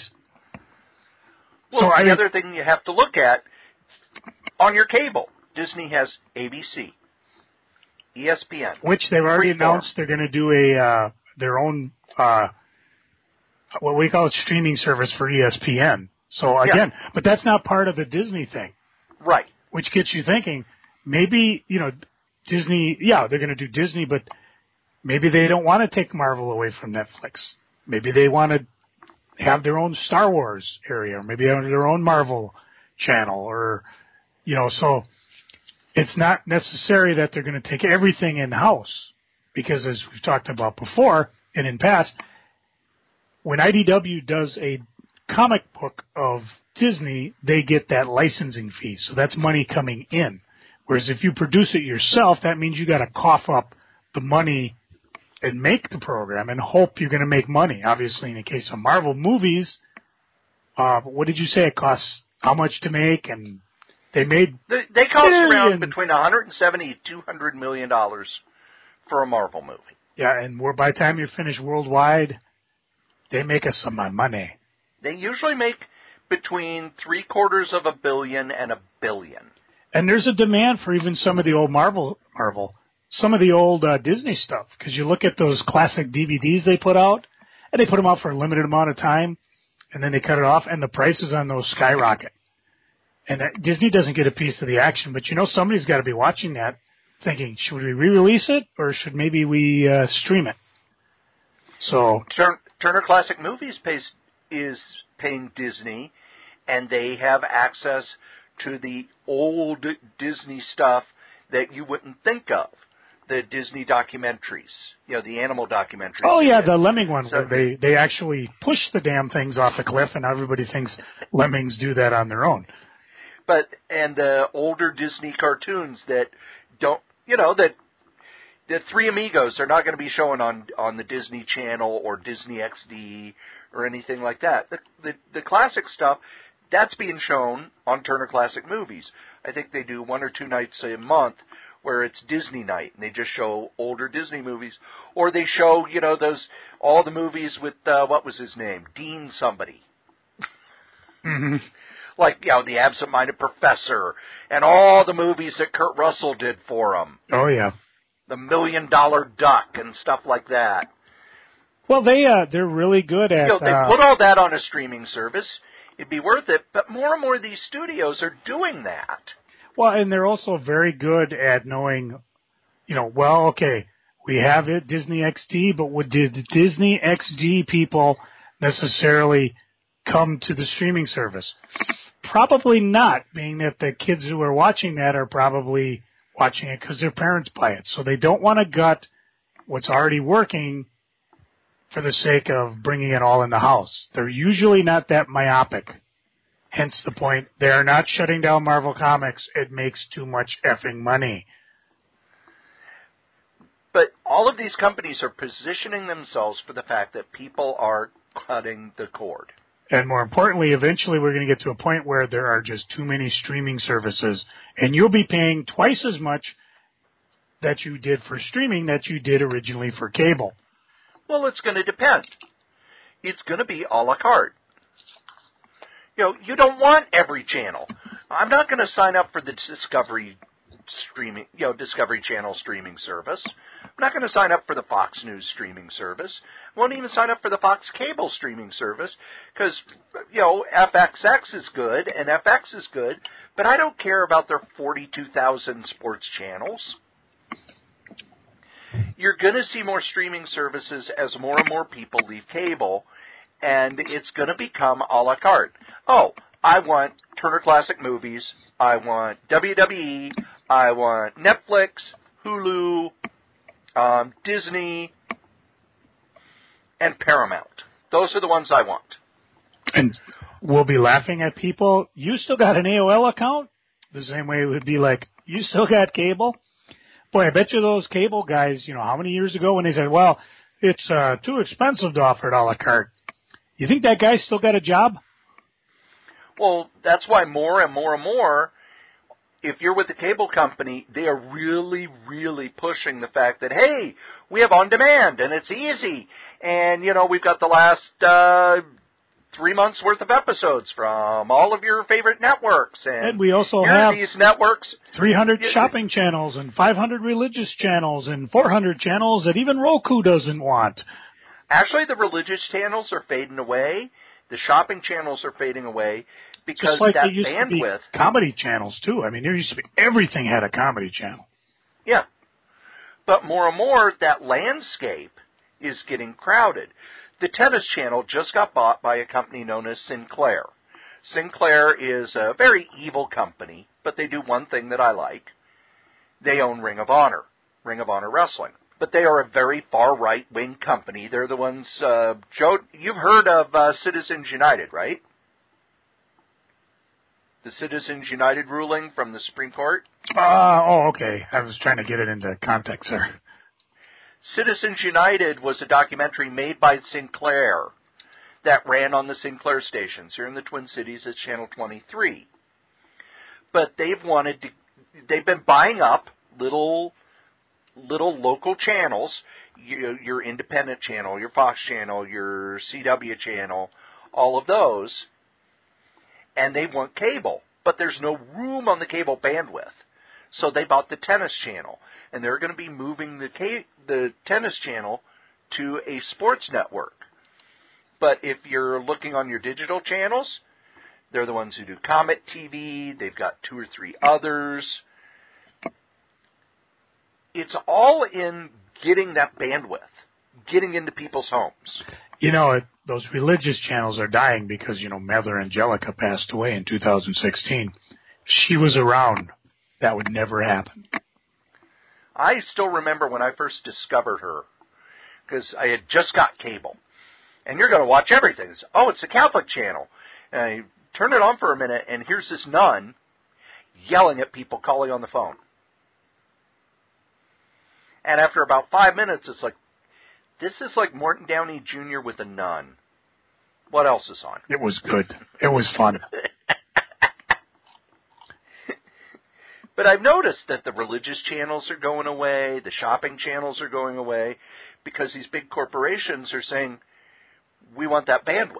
Well, so the other thing you have to look at, on your cable, Disney has ABC, ESPN. Which they've already announced they're going to do their own, what we call it, streaming service for ESPN. So, again, but that's not part of the Disney thing. Right. Which gets you thinking, maybe, you know, Disney, they're going to do Disney, but maybe they don't want to take Marvel away from Netflix. Maybe they want to have their own Star Wars area, or maybe have their own Marvel channel, or, you know, so it's not necessary that they're going to take everything in-house, because as we've talked about before and in past, when IDW does a comic book of Disney, they get that licensing fee, so that's money coming in. Whereas if you produce it yourself, that means you got to cough up the money and make the program and hope you're going to make money. Obviously, in the case of Marvel movies, what did you say it costs? How much to make? And they made they cost around between $170 to $200 million for a Marvel movie. Yeah, and by the time you finish worldwide, they make us some money. They usually make between $750 million and $1 billion. And there's a demand for even some of the old Marvel. Some of the old Disney stuff, because you look at those classic DVDs they put out, and they put them out for a limited amount of time, and then they cut it off, and the prices on those skyrocket. And Disney doesn't get a piece of the action, but you know somebody's got to be watching that, thinking, should we re-release it, or should maybe we stream it? So Turner Classic Movies is paying Disney, and they have access to the old Disney stuff that you wouldn't think of. The Disney documentaries, the animal documentaries. Oh, yeah, the lemming one, so, where they actually push the damn things off the cliff, and everybody thinks lemmings do that on their own. And the older Disney cartoons that don't, that the Three Amigos are not going to be shown on the Disney Channel or Disney XD or anything like that. The classic stuff, that's being shown on Turner Classic Movies. I think they do 1 or 2 nights a month where it's Disney night, and they just show older Disney movies. Or they show, all the movies with, what was his name? Dean somebody. Mm-hmm. Like, The Absent-Minded Professor, and all the movies that Kurt Russell did for him. Oh, yeah. The $1 Million Duck and stuff like that. Well, they're really good at... they put all that on a streaming service. It'd be worth it, but more and more of these studios are doing that. Well, and they're also very good at knowing, we have it, Disney XD, but did the Disney XD people necessarily come to the streaming service? Probably not, being that the kids who are watching that are probably watching it because their parents buy it. So they don't want to gut what's already working for the sake of bringing it all in the house. They're usually not that myopic. Hence the point, they are not shutting down Marvel Comics. It makes too much effing money. But all of these companies are positioning themselves for the fact that people are cutting the cord. And more importantly, eventually we're going to get to a point where there are just too many streaming services, and you'll be paying twice as much that you did for streaming that you did originally for cable. Well, it's going to depend. It's going to be a la carte. You don't want every channel. I'm not going to sign up for the Discovery Channel streaming service. I'm not going to sign up for the Fox News streaming service. I won't even sign up for the Fox Cable streaming service because, FXX is good and FX is good, but I don't care about their 42,000 sports channels. You're going to see more streaming services as more and more people leave cable, and it's going to become a la carte. Oh, I want Turner Classic Movies, I want WWE, I want Netflix, Hulu, Disney, and Paramount. Those are the ones I want. And we'll be laughing at people. You still got an AOL account? The same way it would be like, you still got cable? Boy, I bet you those cable guys, how many years ago when they said, well, it's too expensive to offer it a la carte. You think that guy still got a job? Well, that's why more and more and more, if you're with the cable company, they are really, really pushing the fact that, hey, we have on-demand, and it's easy. And, we've got the last 3 months' worth of episodes from all of your favorite networks. And we also have these networks, 300 shopping channels and 500 religious channels and 400 channels that even Roku doesn't want. Actually, the religious channels are fading away. The shopping channels are fading away because just like that there used bandwidth. To be comedy channels too. I mean, there used to be everything had a comedy channel. Yeah, but more and more that landscape is getting crowded. The tennis channel just got bought by a company known as Sinclair. Sinclair is a very evil company, but they do one thing that I like. They own Ring of Honor Wrestling. But they are a very far right-wing company. They're the ones, Joe, you've heard of Citizens United, right? The Citizens United ruling from the Supreme Court? Okay. I was trying to get it into context there. Citizens United was a documentary made by Sinclair that ran on the Sinclair stations here in the Twin Cities at Channel 23. But they've been buying up little local channels, your independent channel, your Fox channel, your CW channel, all of those, and they want cable, but there's no room on the cable bandwidth. So they bought the tennis channel, and they're going to be moving the tennis channel to a sports network. But if you're looking on your digital channels, they're the ones who do Comet TV. They've got 2 or 3 others. It's all in getting that bandwidth, getting into people's homes. Those religious channels are dying because, Mother Angelica passed away in 2016. She was around. That would never happen. I still remember when I first discovered her, because I had just got cable. And you're going to watch everything. It's a Catholic channel. And I turn it on for a minute, and here's this nun yelling at people calling on the phone. And after about 5 minutes, it's like, this is like Morton Downey Jr. with a nun. What else is on? It was good. It was fun. But I've noticed that the religious channels are going away, the shopping channels are going away, because these big corporations are saying, we want that bandwidth.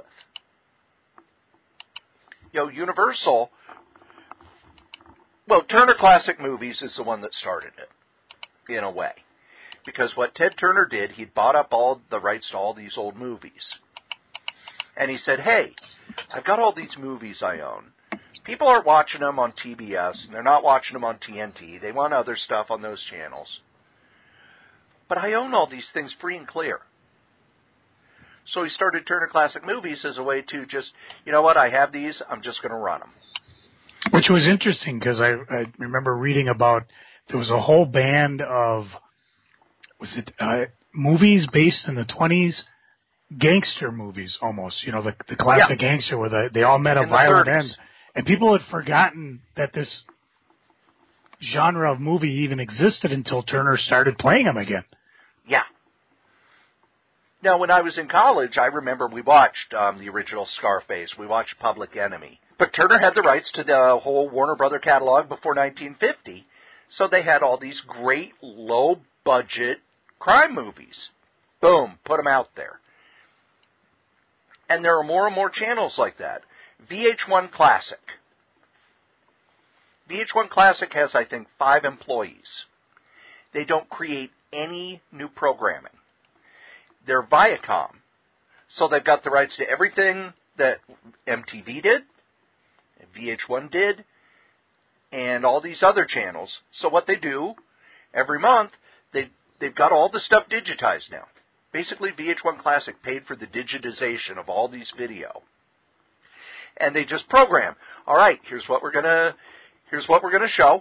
Universal, Turner Classic Movies is the one that started it, in a way. Because what Ted Turner did, he'd bought up all the rights to all these old movies. And he said, hey, I've got all these movies I own. People aren't watching them on TBS, and they're not watching them on TNT. They want other stuff on those channels. But I own all these things free and clear. So he started Turner Classic Movies as a way to just, you know what, I have these, I'm just going to run them. Which was interesting, because I remember reading about, there was a whole band of, movies based in the 20s, gangster movies almost, the classic gangster where they all met a violent end. And people had forgotten that this genre of movie even existed until Turner started playing them again. Yeah. Now, when I was in college, I remember we watched the original Scarface. We watched Public Enemy. But Turner had the rights to the whole Warner Brother catalog before 1950, so they had all these great low-budget crime movies. Boom, put them out there. And there are more and more channels like that. VH1 Classic. VH1 Classic has, I think, 5 employees. They don't create any new programming. They're Viacom. So they've got the rights to everything that MTV did, VH1 did, and all these other channels. So what they do, every month, they've got all the stuff digitized now. Basically, VH1 Classic paid for the digitization of all these video. And they just program. All right, here's what we're gonna show.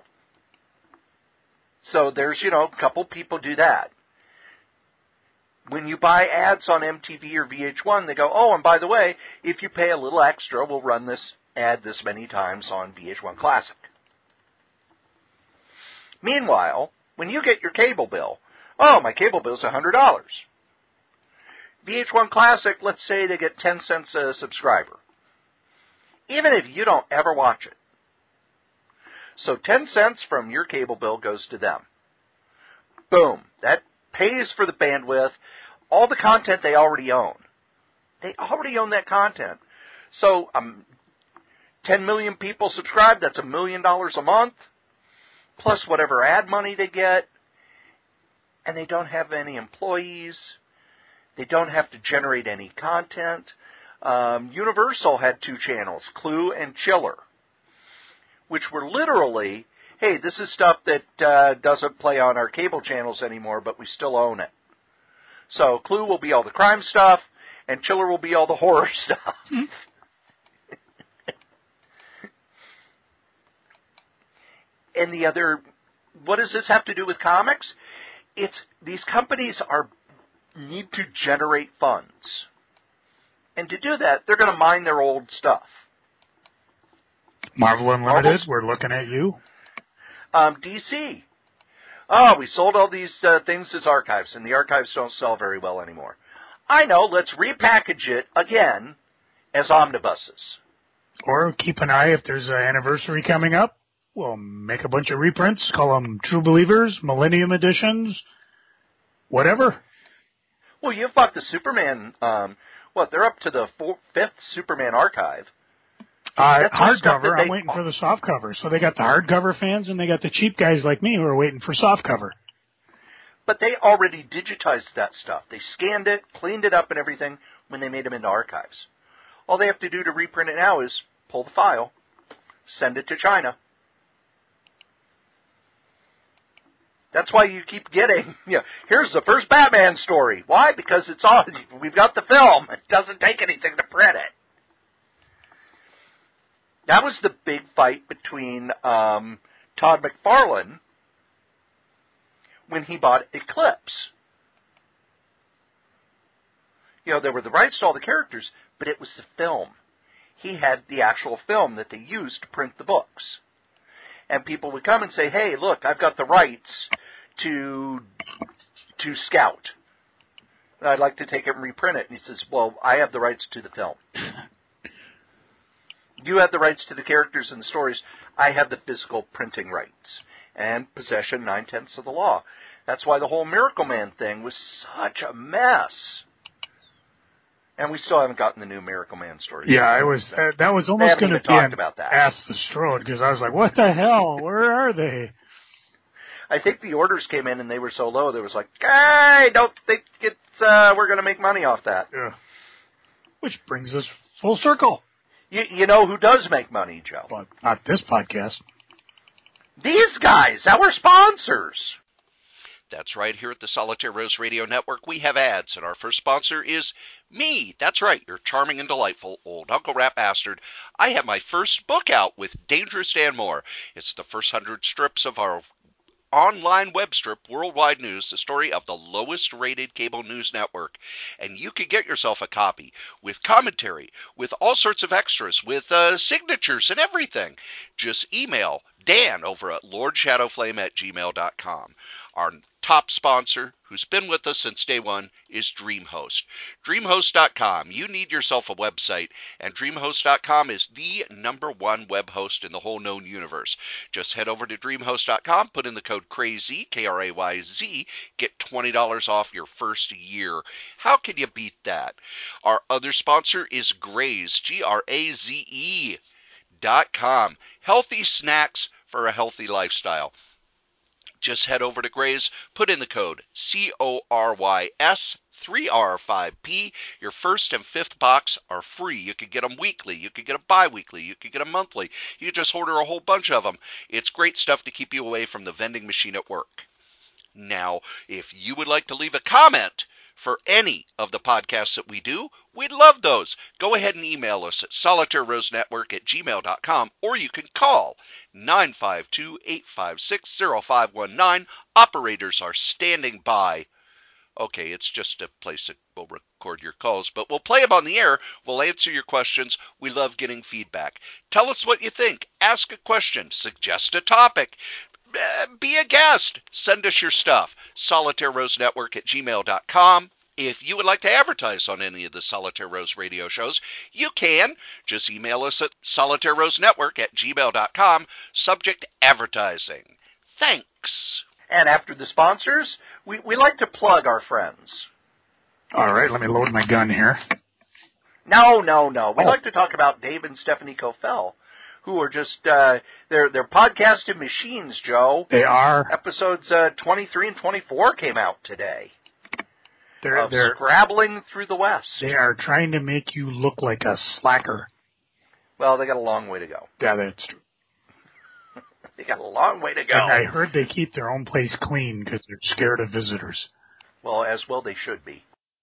So there's, a couple people do that. When you buy ads on MTV or VH1, they go, oh, and by the way, if you pay a little extra, we'll run this ad this many times on VH1 Classic. Meanwhile, when you get your cable bill, oh, my cable bill's $100. VH1 Classic, let's say they get 10 cents a subscriber. Even if you don't ever watch it. So 10 cents from your cable bill goes to them. Boom. That pays for the bandwidth, all the content they already own. They already own that content. So 10 million people subscribe, that's $1 million a month, plus whatever ad money they get, and they don't have any employees. They don't have to generate any content. Universal had 2 channels, Clue and Chiller, which were literally, hey, this is stuff that doesn't play on our cable channels anymore, but we still own it. So Clue will be all the crime stuff, and Chiller will be all the horror stuff. And the other, what does this have to do with comics? These companies need to generate funds. And to do that, they're going to mine their old stuff. Marvel Unlimited, we're looking at you. DC. Oh, we sold all these things as archives, and the archives don't sell very well anymore. I know, let's repackage it again as omnibuses. Or keep an eye if there's an anniversary coming up. We'll make a bunch of reprints, call them True Believers, Millennium Editions, whatever. Well, you've got the Superman, they're up to the 5th Superman archive. Hardcover, I'm waiting for the softcover. So they got the hardcover fans and they got the cheap guys like me who are waiting for softcover. But they already digitized that stuff. They scanned it, cleaned it up and everything when they made them into archives. All they have to do to reprint it now is pull the file, send it to China. That's why you keep getting, here's the first Batman story. Why? Because we've got the film. It doesn't take anything to print it. That was the big fight between Todd McFarlane when he bought Eclipse. There were the rights to all the characters, but it was the film. He had the actual film that they used to print the books. And people would come and say, hey, look, I've got the rights to Scout. And I'd like to take it and reprint it. And he says, well, I have the rights to the film. You have the rights to the characters and the stories. I have the physical printing rights. And possession 9/10 of the law. That's why the whole Miracle Man thing was such a mess. And we still haven't gotten the new Miracle Man story. Yeah, that was almost going to be an Ask the Strode, because I was like, what the hell? Where are they? I think the orders came in and they were so low, there was like, I don't think we're going to make money off that. Yeah. Which brings us full circle. You know who does make money, Joe? But not this podcast. These guys, our sponsors. That's right. Here at the Solitaire Rose Radio Network, we have ads, and our first sponsor is me. That's right, your charming and delightful old Uncle Rat Bastard. I have my first book out with Dangerous Dan Moore. It's the first 100 strips of our online web strip, Worldwide News, the story of the lowest-rated cable news network. And you can get yourself a copy with commentary, with all sorts of extras, with signatures and everything. Just email Dan over at lordshadowflame@gmail.com. Our top sponsor, who's been with us since day one, is DreamHost. DreamHost.com. You need yourself a website, and DreamHost.com is the #1 web host in the whole known universe. Just head over to DreamHost.com, put in the code CRAYZ, KRAYZ, get $20 off your first year. How can you beat that? Our other sponsor is Graze, GRAZE.com. Healthy snacks for a healthy lifestyle. Just head over to Graze, put in the code CORYS 3R5P. Your first and fifth box are free. You can get them weekly. You can get them bi-weekly. You can get them monthly. You just order a whole bunch of them. It's great stuff to keep you away from the vending machine at work. Now, if you would like to leave a comment for any of the podcasts that we do, we'd love those. Go ahead and email us at solitairerosenetwork@gmail.com, or you can call 952-856-0519. Operators are standing by. Okay, it's just a place that will record your calls, but we'll play them on the air. We'll answer your questions. We love getting feedback. Tell us what you think. Ask a question. Suggest a topic. Be a guest. Send us your stuff. SolitaireRoseNetwork@gmail.com. If you would like to advertise on any of the Solitaire Rose radio shows, you can. Just email us at SolitaireRoseNetwork@gmail.com. Subject advertising. Thanks. And after the sponsors, we like to plug our friends. All right, let me load my gun here. No. We like to talk about Dave and Stephanie Cofell, who are just, they're podcasting machines, Joe. They are. Episodes 23 and 24 came out today. They're scrabbling through the West. They are trying to make you look like a slacker. Well, they got a long way to go. Yeah, that's true. They got a long way to go. And I heard they keep their own place clean because they're scared of visitors. Well, as well they should be.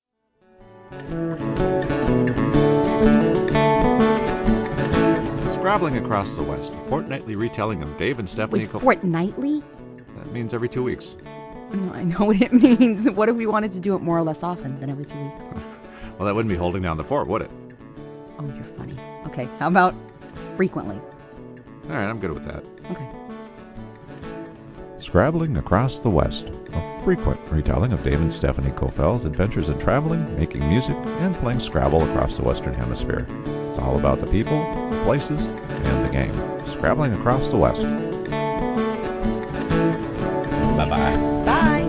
Scrabbling Across the West, a fortnightly retelling of Dave and Stephanie. Wait, fortnightly? That means every 2 weeks. I know what it means. What if we wanted to do it more or less often than every 2 weeks? Well, that wouldn't be holding down the fort, would it? Oh, you're funny. Okay, how about frequently? All right, I'm good with that. Okay. Scrabbling Across the West, a frequent retelling of Dave and Stephanie Cofell's adventures in traveling, making music, and playing Scrabble across the Western Hemisphere. It's all about the people, the places, and the game. Scrabbling Across the West. Bye-bye. Bye.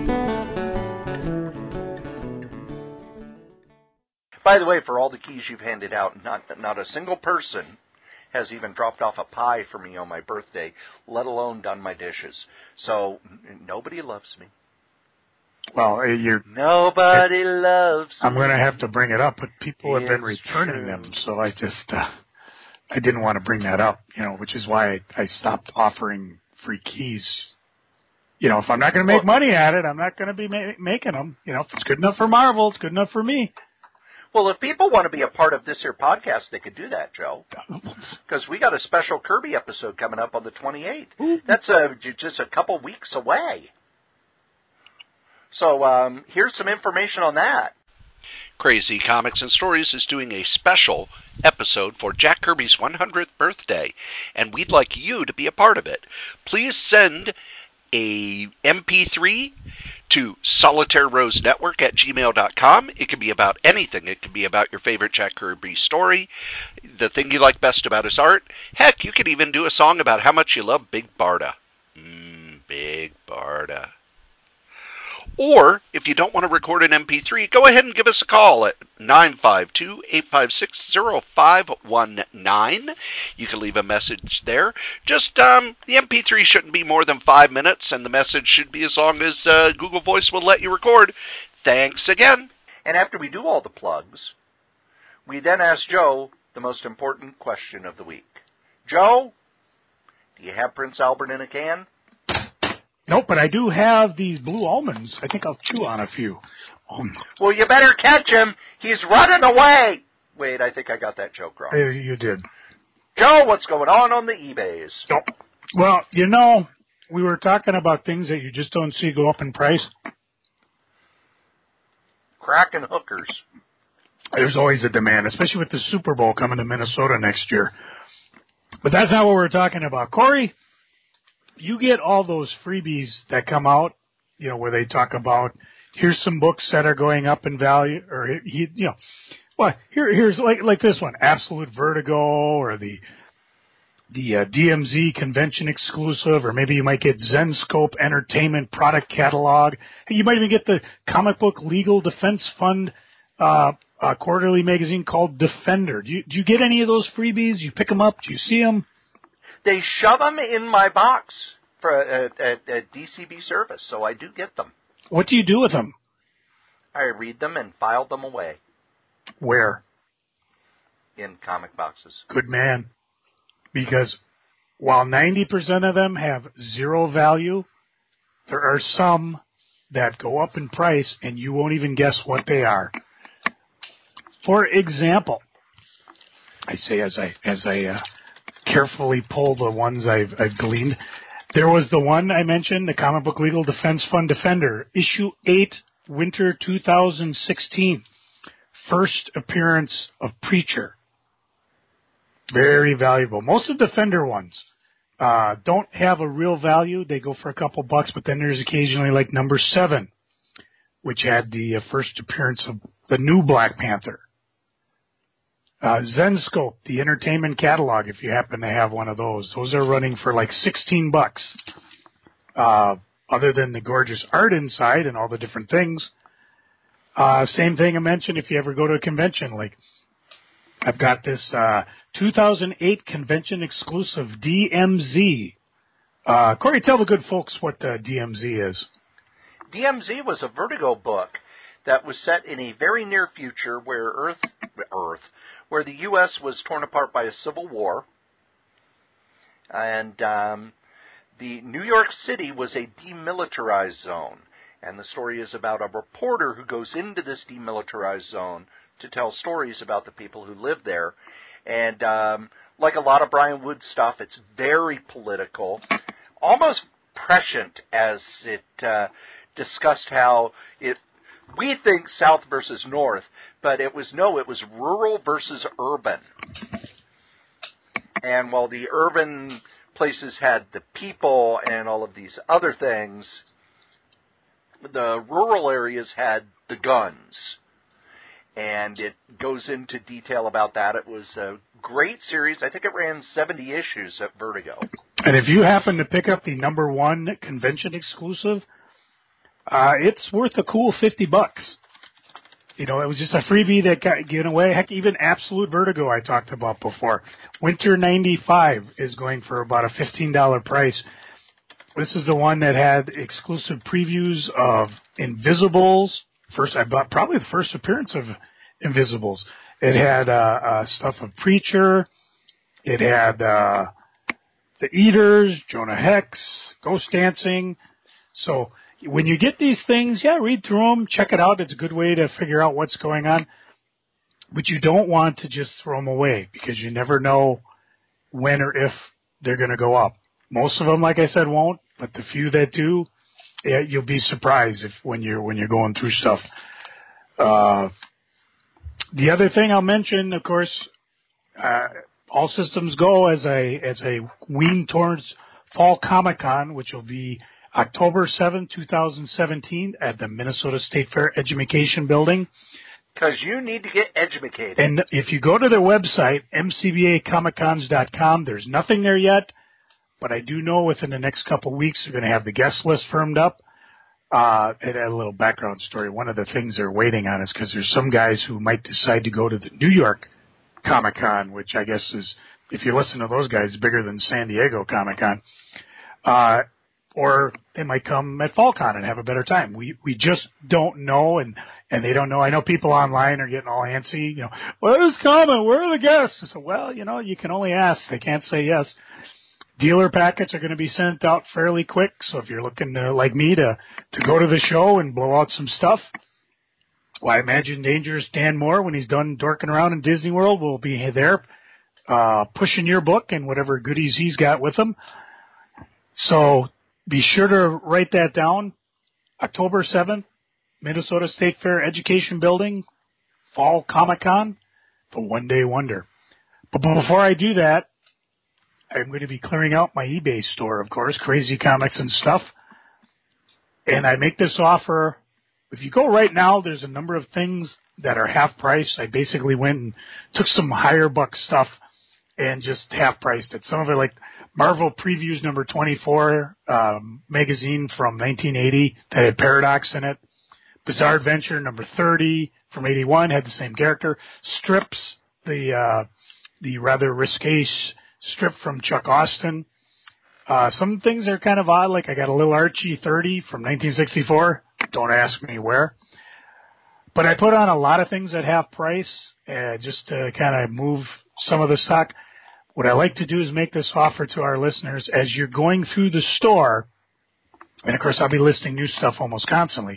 By the way, for all the keys you've handed out, not a single person has even dropped off a pie for me on my birthday, let alone done my dishes. So nobody loves me. Well, nobody loves me. I'm going to have to bring it up, but people have been returning them, so I just I didn't want to bring that up, which is why I stopped offering free keys. If I'm not going to make money at it, I'm not going to be making them. If it's good enough for Marvel, it's good enough for me. Well, if people want to be a part of this here podcast, they could do that, Joe. Because we got a special Kirby episode coming up on the 28th. That's just a couple weeks away. So here's some information on that. Crazy Comics and Stories is doing a special episode for Jack Kirby's 100th birthday, and we'd like you to be a part of it. Please send a MP3 to solitairerosenetwork@gmail.com. It can be about anything. It can be about your favorite Jack Kirby story, the thing you like best about his art. Heck, you could even do a song about how much you love Big Barda. Big Barda. Or, if you don't want to record an MP3, go ahead and give us a call at 952-856-0519. You can leave a message there. Just, the MP3 shouldn't be more than 5 minutes, and the message should be as long as Google Voice will let you record. Thanks again. And after we do all the plugs, we then ask Joe the most important question of the week. Joe, do you have Prince Albert in a can? Nope, but I do have these blue almonds. I think I'll chew on a few. Well, you better catch him. He's running away. Wait, I think I got that joke wrong. You did. Joe, what's going on the eBays? Nope. Well, we were talking about things that you just don't see go up in price. Cracking hookers. There's always a demand, especially with the Super Bowl coming to Minnesota next year. But that's not what we're talking about. Corey, you get all those freebies that come out, where they talk about, here's some books that are going up in value, or, here's like this one, Absolute Vertigo, or the DMZ convention exclusive, or maybe you might get Zenscope Entertainment product catalog. You might even get the Comic Book Legal Defense Fund quarterly magazine called Defender. Do you get any of those freebies? You pick them up? Do you see them? They shove them in my box at DCB service, so I do get them. What do you do with them? I read them and file them away. Where? In comic boxes. Good man. Because while 90% of them have zero value, there are some that go up in price and you won't even guess what they are. For example, I say as I carefully pull the ones I've gleaned. There was the one I mentioned, the Comic Book Legal Defense Fund Defender, Issue 8, Winter 2016. First appearance of Preacher. Very valuable. Most of the Defender ones don't have a real value. They go for a couple bucks, but then there's occasionally like number 7, which had the first appearance of the new Black Panther. Zenscope, the entertainment catalog, if you happen to have one of those. Those are running for like $16. Other than the gorgeous art inside and all the different things. Same thing I mentioned if you ever go to a convention. Like, I've got this 2008 convention exclusive DMZ. Corey, tell the good folks what DMZ is. DMZ was a Vertigo book that was set in a very near future where where the U.S. was torn apart by a civil war, and the New York City was a demilitarized zone. And the story is about a reporter who goes into this demilitarized zone to tell stories about the people who live there. And like a lot of Brian Wood stuff, it's very political, almost prescient as it discussed how we think South versus North, but it was rural versus urban. And while the urban places had the people and all of these other things, the rural areas had the guns. And it goes into detail about that. It was a great series. I think it ran 70 issues at Vertigo. And if you happen to pick up the number 1 convention exclusive, it's worth a cool $50. It was just a freebie that got given away. Heck, even Absolute Vertigo I talked about before. Winter 95 is going for about a $15 price. This is the one that had exclusive previews of Invisibles. Probably the first appearance of Invisibles. It had stuff of Preacher. It had The Eaters, Jonah Hex, Ghost Dancing. So when you get these things, read through them, check it out. It's a good way to figure out what's going on. But you don't want to just throw them away because you never know when or if they're going to go up. Most of them, like I said, won't, but the few that do, you'll be surprised when you're going through stuff. The other thing I'll mention, of course, all systems go as I wean towards Fall Comic-Con, which will be October 7th, 2017 at the Minnesota State Fair Education Building. Because you need to get educated. And if you go to their website, mcbacomiccons.com, there's nothing there yet, but I do know within the next couple of weeks they're going to have the guest list firmed up. And a little background story. One of the things they're waiting on is because there's some guys who might decide to go to the New York Comic-Con, which I guess is, if you listen to those guys, bigger than San Diego Comic-Con. Or they might come at FallCon and have a better time. We just don't know, and they don't know. I know people online are getting all antsy. Where's coming? Where are the guests? I said, well, you can only ask. They can't say yes. Dealer packets are going to be sent out fairly quick, so if you're looking like me to go to the show and blow out some stuff, well, I imagine Dangerous Dan Moore, when he's done dorking around in Disney World, will be there pushing your book and whatever goodies he's got with him. So be sure to write that down. October 7th, Minnesota State Fair Education Building, Fall Comic-Con, the one-day wonder. But before I do that, I'm going to be clearing out my eBay store, of course, Crazy Comics and stuff. And I make this offer. If you go right now, there's a number of things that are half price. I basically went and took some higher buck stuff and just half priced it. Some of it, like Marvel Previews number 24 magazine from 1980 that had Paradox in it. Bizarre Adventure number 30 from 81 had the same character. Strips, the rather risque strip from Chuck Austin. Some things are kind of odd, like I got a little Archie 30 from 1964. Don't ask me where. But I put on a lot of things at half price just to kind of move some of the stock. What I like to do is make this offer to our listeners as you're going through the store. And, of course, I'll be listing new stuff almost constantly.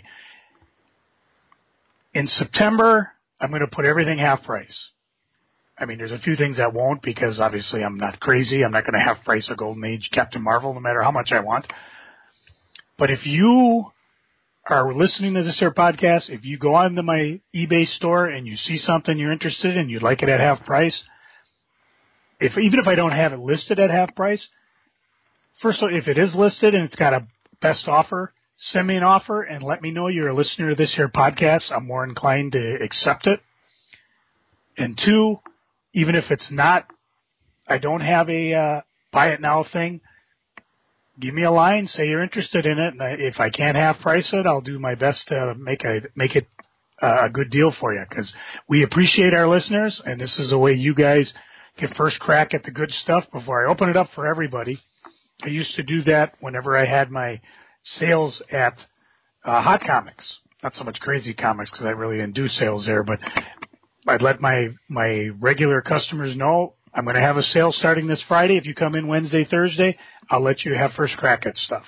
In September, I'm going to put everything half price. I mean, there's a few things that won't because, obviously, I'm not crazy. I'm not going to half price a Golden Age Captain Marvel no matter how much I want. But if you are listening to this here podcast, if you go onto my eBay store and you see something you're interested in, you'd like it at half price, even if I don't have it listed at half price, first of all, if it is listed and it's got a best offer, send me an offer and let me know you're a listener to this here podcast. I'm more inclined to accept it. And two, even if it's not, I don't have a buy it now thing, give me a line, say you're interested in it, and if I can't half price it, I'll do my best to make it a good deal for you, because we appreciate our listeners, and this is the way you guys get first crack at the good stuff before I open it up for everybody. I used to do that whenever I had my sales at Hot Comics. Not so much Crazy Comics, because I really didn't do sales there, but I'd let my regular customers know, I'm going to have a sale starting this Friday. If you come in Wednesday, Thursday, I'll let you have first crack at stuff.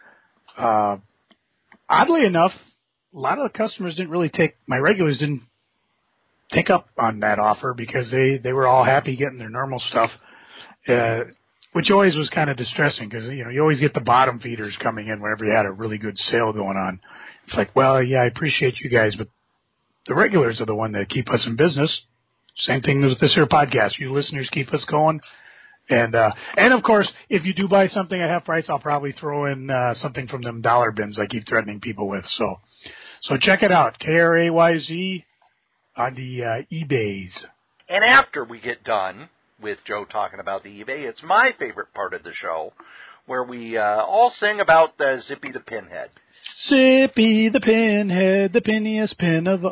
Oddly enough, a lot of the customers my regulars didn't take up on that offer because they were all happy getting their normal stuff, which always was kind of distressing because, you always get the bottom feeders coming in whenever you had a really good sale going on. It's like, well, yeah, I appreciate you guys, but the regulars are the one that keep us in business. Same thing with this here podcast. You listeners keep us going. And of course, if you do buy something at half price, I'll probably throw in something from them dollar bins I keep threatening people with. So check it out. KRAYZ on the eBays. And after we get done with Joe talking about the eBay, it's my favorite part of the show, where we all sing about Zippy the Pinhead. Zippy the Pinhead, the pinniest pin of...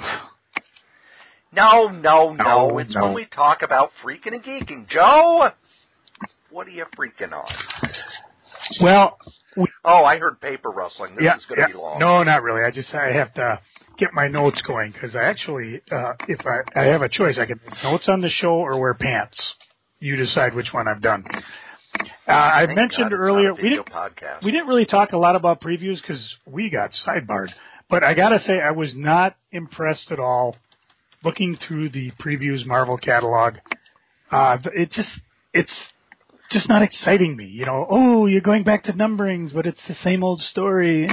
No. It's when we talk about freaking and geeking. Joe, what are you freaking on? Well... I heard paper rustling. This is going to be long. No, not really. I have to get my notes going, because I actually, if I have a choice, I can make notes on the show or wear pants. You decide which one I've done. I mentioned earlier, we didn't really talk a lot about previews because we got sidebarred. But I got to say, I was not impressed at all looking through the previews Marvel catalog. It's just not exciting me. You know, oh, you're going back to numberings, but it's the same old story.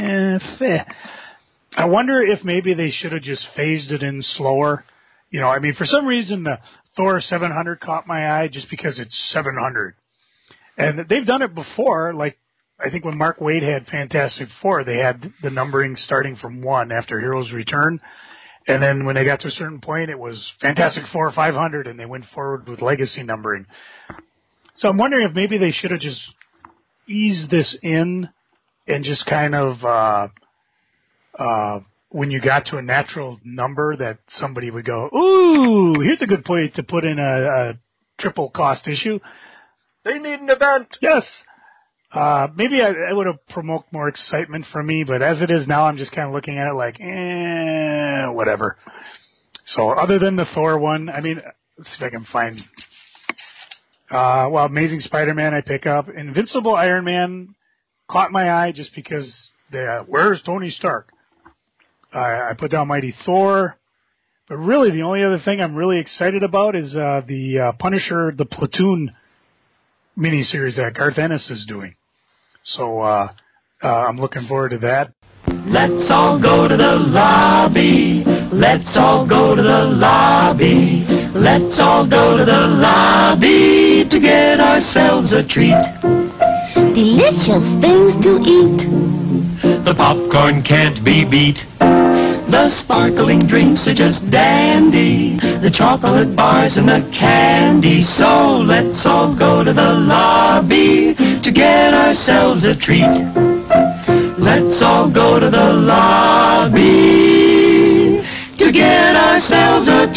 I wonder if maybe they should have just phased it in slower. You know, I mean, for some reason, the Thor 700 caught my eye just because it's 700. And they've done it before, like, I think when Mark Waid had Fantastic Four, they had the numbering starting from 1 after Heroes Return. And then when they got to a certain point, it was Fantastic Four 500, and they went forward with legacy numbering. So I'm wondering if maybe they should have just eased this in and just kind of, when you got to a natural number, that somebody would go, ooh, here's a good point to put in a triple cost issue. They need an event. Yes. Maybe I would have provoked more excitement from me, but as it is now, I'm just kind of looking at it like, whatever. So other than the Thor one, I mean, let's see if I can find. Amazing Spider-Man I pick up. Invincible Iron Man caught my eye just because where's Tony Stark? I put down Mighty Thor. But really, the only other thing I'm really excited about is the Punisher, the Platoon miniseries that Garth Ennis is doing. So I'm looking forward to that. Let's all go to the lobby. Let's all go to the lobby. Let's all go to the lobby to get ourselves a treat. Delicious things to eat. The popcorn can't be beat. The sparkling drinks are just dandy. The chocolate bars and the candy. So let's all go to the lobby to get ourselves a treat. Let's all go to the lobby to get ourselves a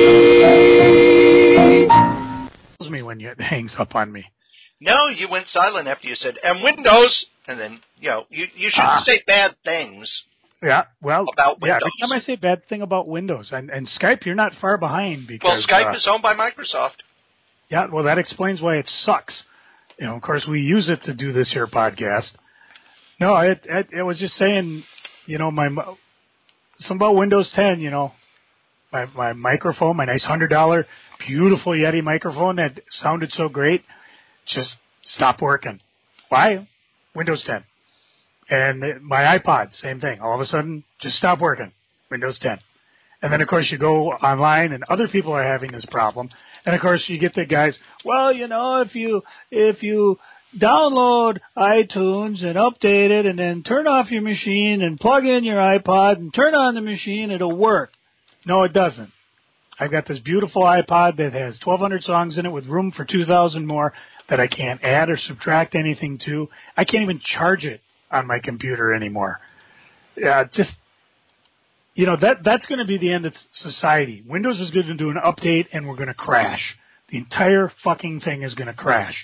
treat. Tells me when it hangs up on me. No, you went silent after you said, and Windows, and then, you shouldn't say bad things. Yeah, well, about Windows. Every time I say bad thing about Windows, and Skype, you're not far behind because... Well, Skype is owned by Microsoft. Yeah, well, that explains why it sucks. You know, of course, we use it to do this here podcast. No, it was just saying, you know, something about Windows 10, you know, my microphone, my nice $100 beautiful Yeti microphone that sounded so great, just stopped working. Why? Windows 10. And my iPod, same thing. All of a sudden, just stopped working. Windows 10. And then, of course, you go online, and other people are having this problem. And, of course, you get the guys, well, you know, if you download iTunes and update it and then turn off your machine and plug in your iPod and turn on the machine, it'll work. No, it doesn't. I've got this beautiful iPod that has 1,200 songs in it with room for 2,000 more that I can't add or subtract anything to. I can't even charge it on my computer anymore. Just, you know, that's going to be the end of society. Windows is going to do an update and we're going to crash. The entire fucking thing is going to crash.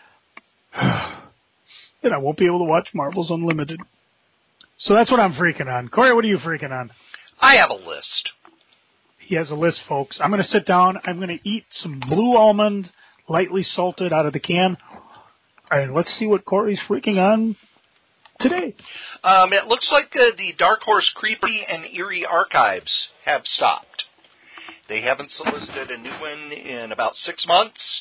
And I won't be able to watch Marvel's Unlimited. So that's what I'm freaking on. Corey, what are you freaking on? I have a list. He has a list, folks. I'm going to sit down. I'm going to eat some blue almond, lightly salted out of the can. And let's see what Corey's freaking on today. It looks like the Dark Horse Creepy and Eerie archives have stopped. They haven't solicited a new one in about 6 months.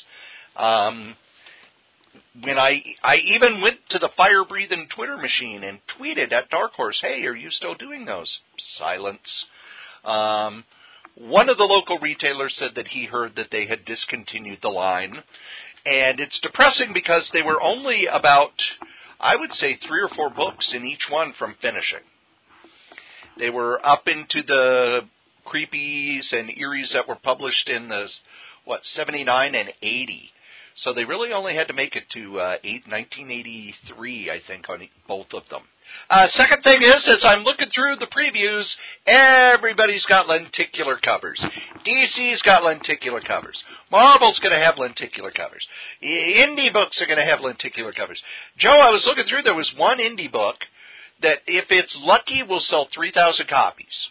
When I even went to the fire-breathing Twitter machine and tweeted at Dark Horse, hey, are you still doing those? Silence. One of the local retailers said that he heard that they had discontinued the line. And it's depressing because they were only about, I would say, 3 or 4 books in each one from finishing. They were up into the creepies and eerie's that were published in the, 79 and 80. So they really only had to make it to 1983, I think, on both of them. Second thing is, as I'm looking through the previews, everybody's got lenticular covers. DC's got lenticular covers. Marvel's going to have lenticular covers. Indie books are going to have lenticular covers. Joe, I was looking through, there was one indie book that, if it's lucky, will sell 3,000 copies.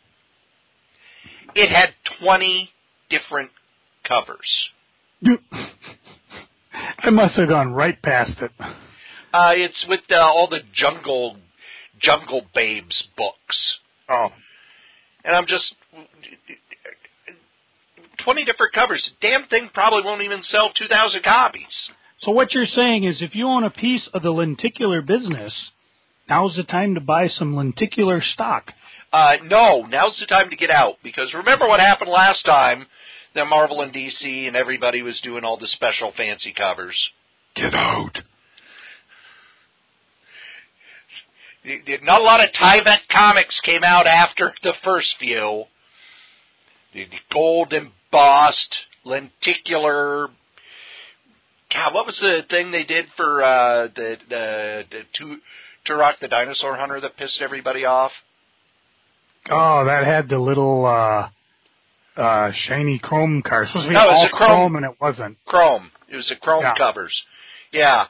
It had 20 different covers. I must have gone right past it. It's with all the Jungle Babes books. Oh. And I'm just... 20 different covers. Damn thing probably won't even sell 2,000 copies. So what you're saying is if you own a piece of the lenticular business, now's the time to buy some lenticular stock. No, now's the time to get out, because remember what happened last time that Marvel and DC and everybody was doing all the special fancy covers. Get out. Not a lot of Tyvek comics came out after the first few. The gold embossed, lenticular. God, what was the thing they did for Turok the Dinosaur Hunter that pissed everybody off? Oh, that had the little shiny chrome card. Supposed to be no, all it was chrome, and it wasn't. Chrome. It was a chrome covers. Yeah.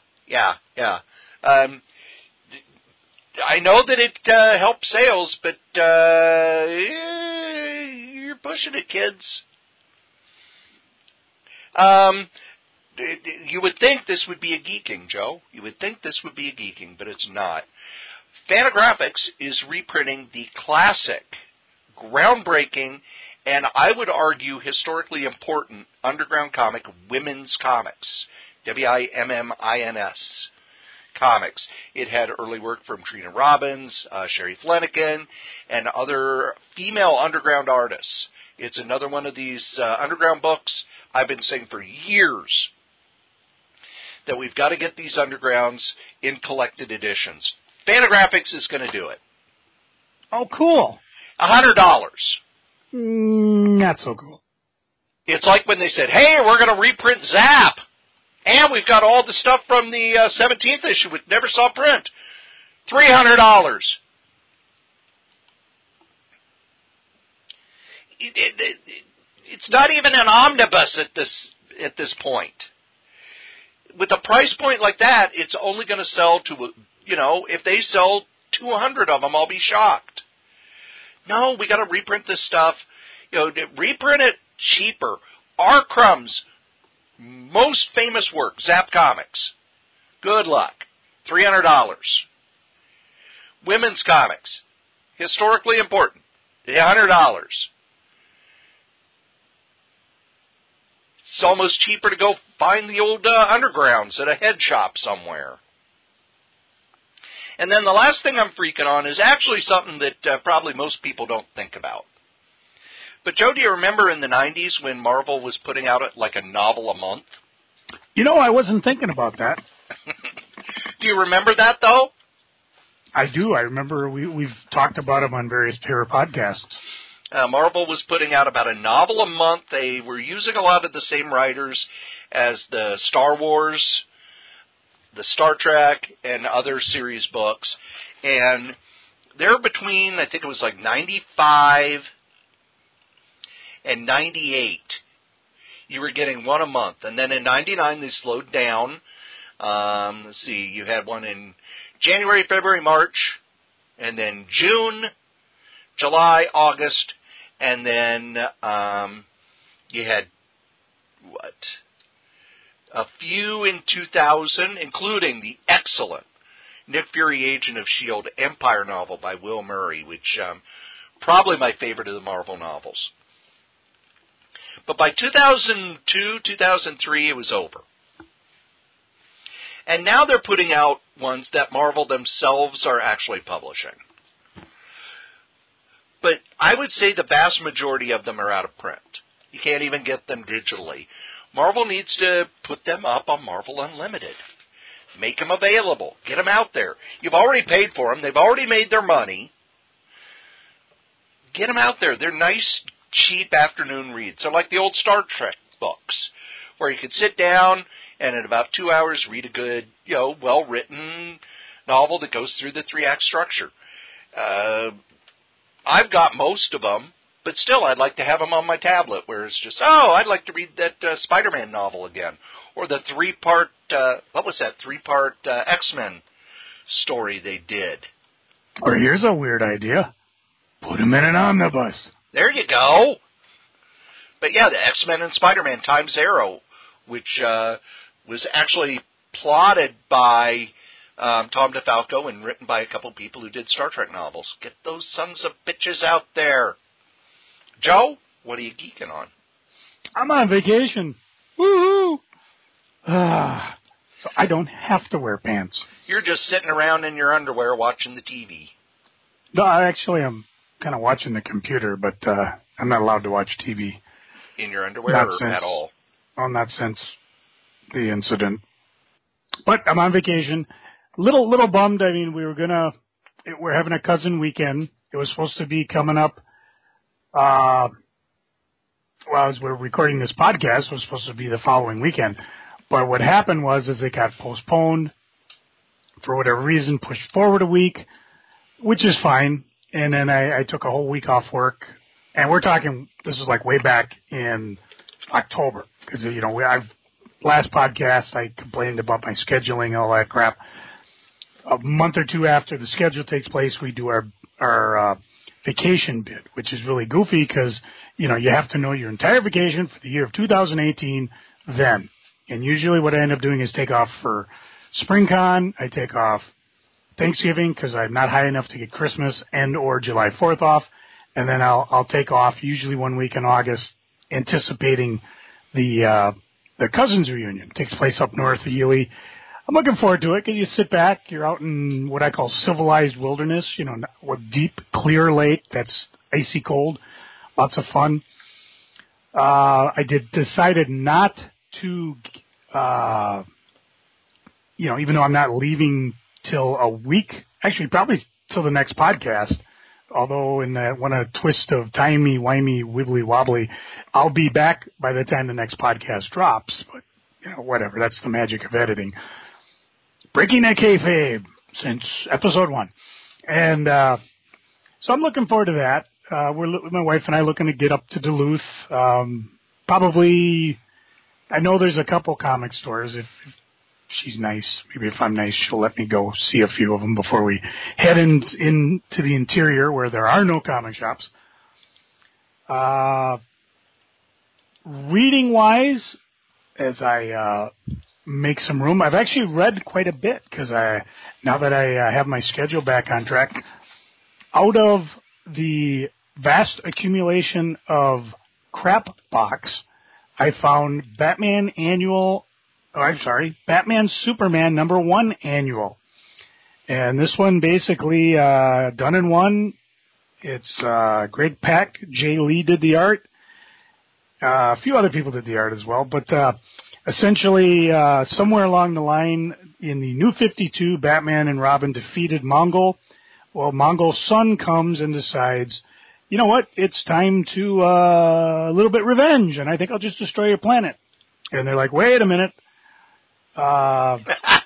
I know that it helped sales, but you're pushing it, kids. You would think this would be a geeking, Joe. You would think this would be a geeking, but it's not. Fantagraphics is reprinting the classic, groundbreaking, and I would argue historically important underground comic, Women's Comics, WIMMINS comics. It had early work from Trina Robbins, Sherry Flanagan, and other female underground artists. It's another one of these underground books I've been saying for years that we've got to get these undergrounds in collected editions. Fantagraphics is going to do it. Oh, cool. $100. Not so cool. It's like when they said, hey, we're going to reprint Zap. And we've got all the stuff from the 17th issue we never saw print. $300. It's not even an omnibus at this point. With a price point like that, it's only going to sell to, if they sell 200 of them, I'll be shocked. No, we got to reprint this stuff. Reprint it cheaper. R. Crumb's most famous work, Zap Comics. Good luck. $300. Women's Comics. Historically important. $100. It's almost cheaper to go find the old undergrounds at a head shop somewhere. And then the last thing I'm freaking on is actually something that probably most people don't think about. But, Joe, do you remember in the 90s when Marvel was putting out like a novel a month? I wasn't thinking about that. Do you remember that, though? I do. I remember we've talked about them on various pair of podcasts. Marvel was putting out about a novel a month. They were using a lot of the same writers as the Star Wars, the Star Trek, and other series books. And they're between, I think it was like 95 and 98. You were getting one a month. And then in 99, they slowed down. Let's see, you had one in January, February, March, and then June, July, August, and then you had, a few in 2000, including the excellent Nick Fury, Agent of S.H.I.E.L.D. Empire novel by Will Murray, which probably my favorite of the Marvel novels. But by 2002, 2003, it was over. And now they're putting out ones that Marvel themselves are actually publishing. But I would say the vast majority of them are out of print. You can't even get them digitally. Marvel needs to put them up on Marvel Unlimited. Make them available. Get them out there. You've already paid for them. They've already made their money. Get them out there. They're nice, cheap afternoon reads. They're like the old Star Trek books, where you could sit down and in about 2 hours read a good, well-written novel that goes through the 3-act structure. I've got most of them, but still I'd like to have them on my tablet, where it's just, I'd like to read that Spider-Man novel again, or the 3-part, three-part X-Men story they did. Or here's a weird idea. Put them in an omnibus. There you go. But yeah, the X-Men and Spider-Man Times Arrow, which was actually plotted by Tom DeFalco and written by a couple people who did Star Trek novels. Get those sons of bitches out there. Joe, what are you geeking on? I'm on vacation. Woohoo! So I don't have to wear pants. You're just sitting around in your underwear watching the TV. No, actually, I'm kind of watching the computer, but I'm not allowed to watch TV. In your underwear or at all? Oh, not since the incident. But I'm on vacation. Little bummed. I mean, we're having a cousin weekend. It was supposed to be coming up. As we're recording this podcast, it was supposed to be the following weekend. But what happened was it got postponed for whatever reason, pushed forward a week, which is fine. And then I took a whole week off work. And we're talking, this is like way back in October. Because, last podcast, I complained about my scheduling and all that crap. A month or two after the schedule takes place, we do our vacation bid, which is really goofy because, you have to know your entire vacation for the year of 2018 then. And usually what I end up doing is take off for SpringCon. I take off Thanksgiving because I'm not high enough to get Christmas and or July 4th off. And then I'll take off usually 1 week in August, anticipating the Cousins reunion. It takes place up north of Ely. I'm looking forward to it because you sit back, you're out in what I call civilized wilderness, with deep, clear lake that's icy cold. Lots of fun. I decided not to, even though I'm not leaving till a week, actually probably till the next podcast, although in that one a twist of timey-wimey, wibbly-wobbly, I'll be back by the time the next podcast drops. But, whatever. That's the magic of editing. Breaking that kayfabe since episode 1. And so I'm looking forward to that. My wife and I looking to get up to Duluth. Probably, I know there's a couple comic stores. If she's nice, maybe if I'm nice, she'll let me go see a few of them before we head into the interior where there are no comic shops. Reading-wise, as I make some room, I've actually read quite a bit because now that I have my schedule back on track, out of the vast accumulation of crap box, I found Batman Superman #1 annual. And this one basically done in one. It's Greg Pak, Jay Lee did the art. A few other people did the art as well, but essentially somewhere along the line in the New 52, Batman and Robin defeated Mongol. Well, Mongol's son comes and decides, you know what, it's time to a little bit revenge, and I think I'll just destroy your planet. And they're like, wait a minute. Hold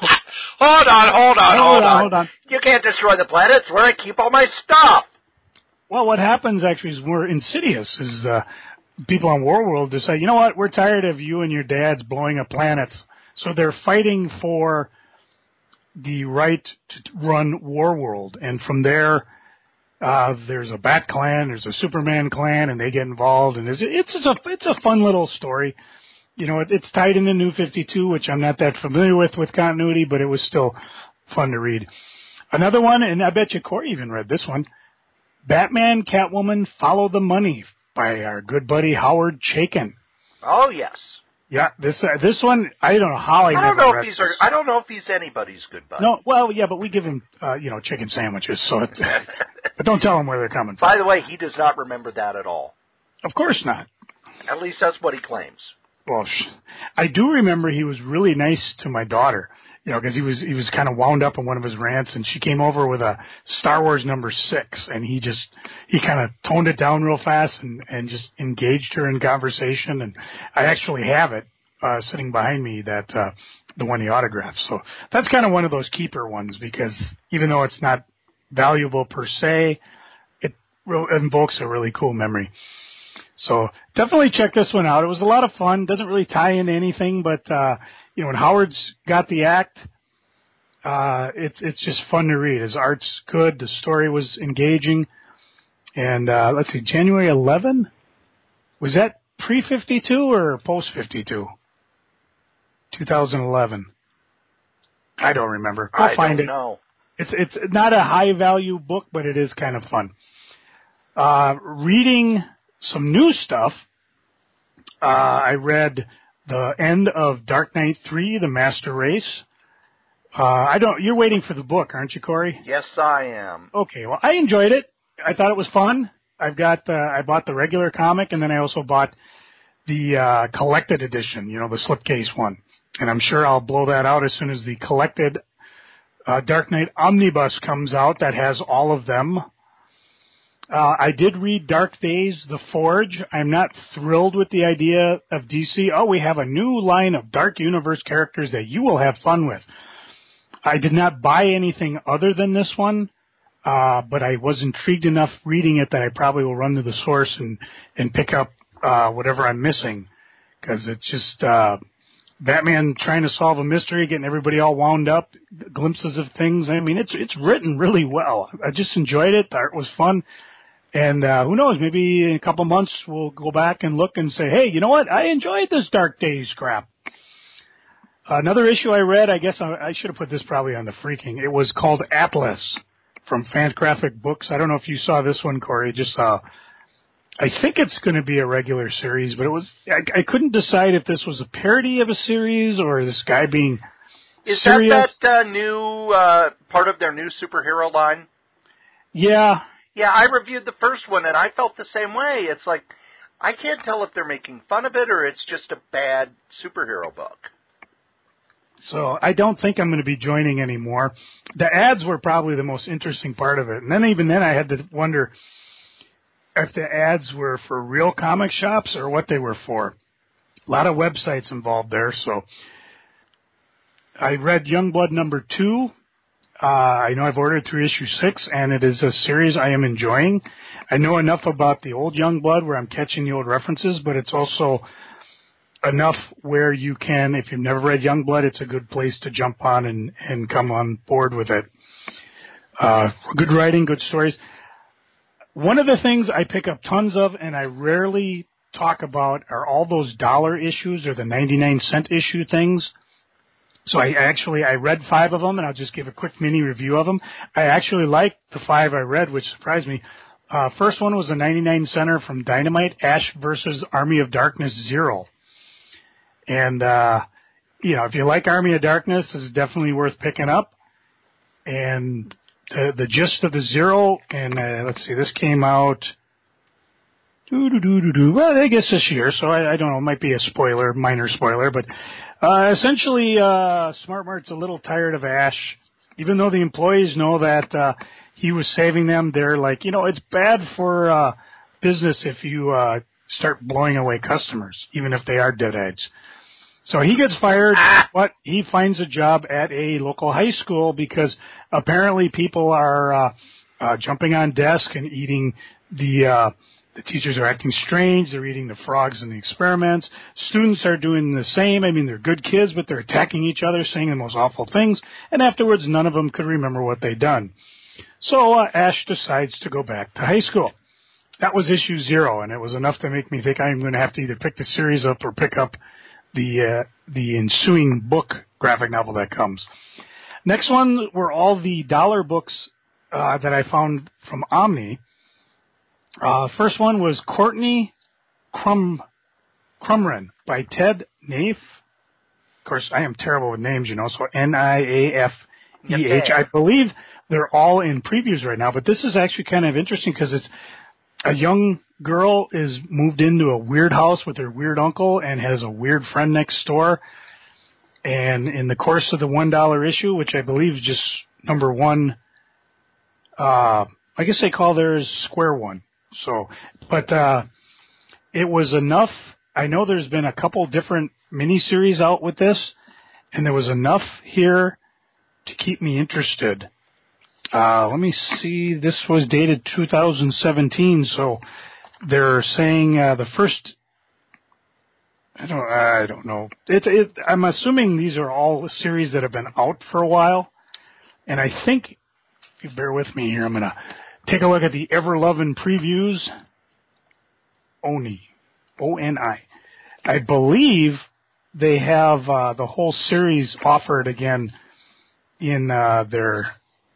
on. You can't destroy the planet. It's where I keep all my stuff. Well, what happens actually is more insidious. People on Warworld decide, you know what, we're tired of you and your dads blowing up planets. So they're fighting for the right to run Warworld. And from there, there's a Bat Clan, there's a Superman Clan, and they get involved. And it's a fun little story. It's tied into New 52, which I'm not that familiar with continuity, but it was still fun to read. Another one, and I bet you Corey even read this one, Batman, Catwoman, Follow the Money by our good buddy Howard Chaykin. Oh, yes. Yeah, this one, I don't know how I never read this. I don't know if he's anybody's good buddy. No, well, yeah, but we give him, chicken sandwiches, so but don't tell him where they're coming from. By the way, he does not remember that at all. Of course not. At least that's what he claims. Well, I do remember he was really nice to my daughter, because he was kind of wound up in one of his rants, and she came over with a Star Wars #6, and he kind of toned it down real fast and just engaged her in conversation, and I actually have it sitting behind me, that the one he autographed. So that's kind of one of those keeper ones, because even though it's not valuable per se, it invokes a really cool memory. So definitely check this one out. It was a lot of fun. Doesn't really tie into anything, but when Howard's got the act, it's just fun to read. His art's good. The story was engaging. And let's see, January 11? Was that pre-52 or post-52? 2011. I don't remember. I'll find it. I don't know. It's not a high-value book, but it is kind of fun. Reading some new stuff. I read the end of Dark Knight 3, The Master Race. You're waiting for the book, aren't you, Corey? Yes, I am. Okay, well, I enjoyed it. I thought it was fun. I bought the regular comic, and then I also bought the collected edition, the slipcase one. And I'm sure I'll blow that out as soon as the collected Dark Knight Omnibus comes out that has all of them. I did read Dark Days, The Forge. I'm not thrilled with the idea of DC. Oh, we have a new line of Dark Universe characters that you will have fun with. I did not buy anything other than this one, but I was intrigued enough reading it that I probably will run to the source and pick up whatever I'm missing, because it's just Batman trying to solve a mystery, getting everybody all wound up, glimpses of things. I mean, it's written really well. I just enjoyed it. The art was fun. And who knows, maybe in a couple months we'll go back and look and say, hey, you know what? I enjoyed this Dark Days crap. Another issue I read, I guess I should have put this probably on the freaking. It was called Atlas from Fangraphic Books. I don't know if you saw this one, Corey. I think it's going to be a regular series, but I couldn't decide if this was a parody of a series or this guy being serious. Is that new part of their new superhero line? Yeah. Yeah, I reviewed the first one, and I felt the same way. It's like, I can't tell if they're making fun of it or it's just a bad superhero book. So I don't think I'm going to be joining anymore. The ads were probably the most interesting part of it. And then even then I had to wonder if the ads were for real comic shops or what they were for. A lot of websites involved there. So I read Youngblood number 2. I know I've ordered through issue 6, and it is a series I am enjoying. I know enough about the old Youngblood where I'm catching the old references, but it's also enough where you can, if you've never read Youngblood, it's a good place to jump on and come on board with it. Good writing, good stories. One of the things I pick up tons of and I rarely talk about are all those dollar issues or the 99-cent issue things. So I read 5 of them, and I'll just give a quick mini review of them. I actually liked the 5 I read, which surprised me. First one was a 99-center from Dynamite, Ash versus Army of Darkness Zero. And, if you like Army of Darkness, this is definitely worth picking up. And the gist of the Zero, and let's see, this came out, well, I guess this year, so I don't know, it might be a spoiler, minor spoiler, but essentially, Smart Mart's a little tired of Ash. Even though the employees know that he was saving them, they're like, it's bad for business if you start blowing away customers, even if they are deadheads. So he gets fired, but he finds a job at a local high school because apparently people are jumping on desk and eating the teachers are acting strange. They're eating the frogs in the experiments. Students are doing the same. I mean, they're good kids, but they're attacking each other, saying the most awful things. And afterwards, none of them could remember what they'd done. So Ash decides to go back to high school. That was issue 0, and it was enough to make me think I'm going to have to either pick the series up or pick up the ensuing book graphic novel that comes. Next one were all the dollar books that I found from Omni. First one was Courtney Crumrin by Ted Naif. Of course, I am terrible with names, so Niafeh. I believe they're all in previews right now, but this is actually kind of interesting because it's a young girl is moved into a weird house with her weird uncle and has a weird friend next door. And in the course of the $1 issue, which I believe is just number 1, I guess they call theirs Square One. So, but it was enough. I know there's been a couple different miniseries out with this, and there was enough here to keep me interested. Let me see. This was dated 2017, so they're saying the first. I don't know. I'm assuming these are all series that have been out for a while, and I think, if you bear with me here, I'm gonna take a look at the Ever-Lovin' previews. Oni, O-N-I. I believe they have the whole series offered again in their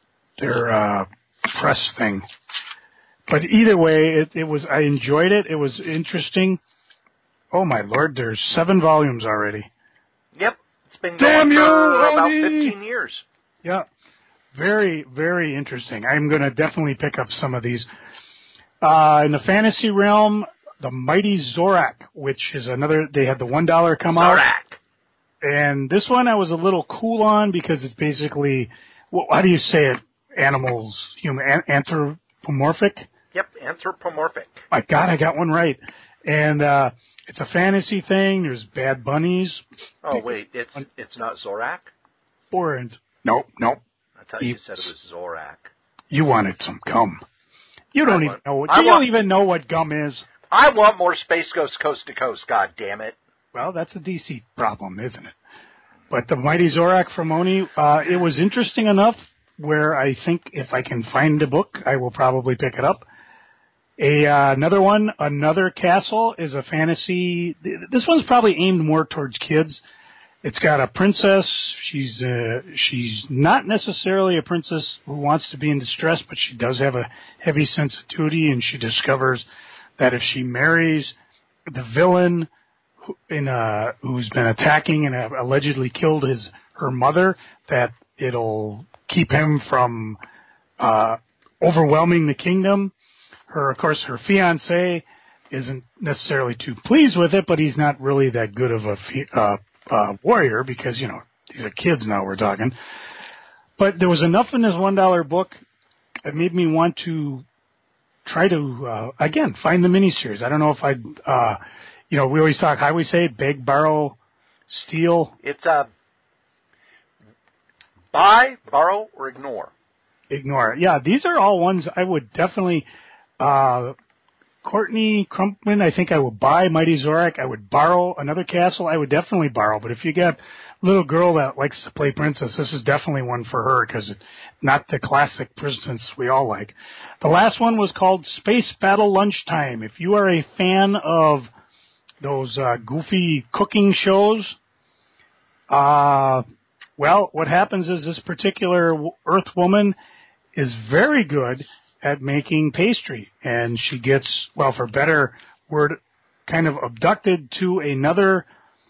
press thing. But either way, it was. I enjoyed it. It was interesting. Oh, my Lord, there's 7 volumes already. Yep. It's been Damn going you, for about Oni! 15 years. Yeah. Very, very interesting. I'm going to definitely pick up some of these. In the fantasy realm, the Mighty Zorak, which is another, they had the $1 come out. Zorak! And this one I was a little cool on because it's basically, well, how do you say it? Animals, anthropomorphic? Yep, anthropomorphic. My God, I got one right. And it's a fantasy thing. There's bad bunnies. Oh, wait, it's not Zorak? Nope. I thought you said it was Zorak. You wanted some gum. You don't even know what. You don't even know what gum is. I want more Space Ghost Coast to Coast. God damn it! Well, that's a DC problem, isn't it? But the Mighty Zorak from Oni, it was interesting enough where I think if I can find the book, I will probably pick it up. Another one, Another Castle, is a fantasy. This one's probably aimed more towards kids. It's got a princess. She's not necessarily a princess who wants to be in distress, but she does have a heavy sensitivity, and she discovers that if she marries the villain who's been attacking and allegedly killed her mother, that it'll keep him from overwhelming the kingdom. Of course, her fiancé isn't necessarily too pleased with it, but he's not really that good of a warrior because, these are kids now we're talking. But there was enough in this $1 book that made me want to try to, again, find the miniseries. I don't know if I'd, we always talk, how we say, beg, borrow, steal. It's buy, borrow, or ignore. Ignore. Yeah, these are all ones I would definitely, Courtney Crumpman, I think I would buy. Mighty Zorak, I would borrow. Another Castle, I would definitely borrow. But if you got a little girl that likes to play princess, this is definitely one for her because it's not the classic princess we all like. The last one was called Space Battle Lunchtime. If you are a fan of those goofy cooking shows, well, what happens is this particular Earth woman is very good at making pastry, and she gets, well, for better word, kind of abducted to another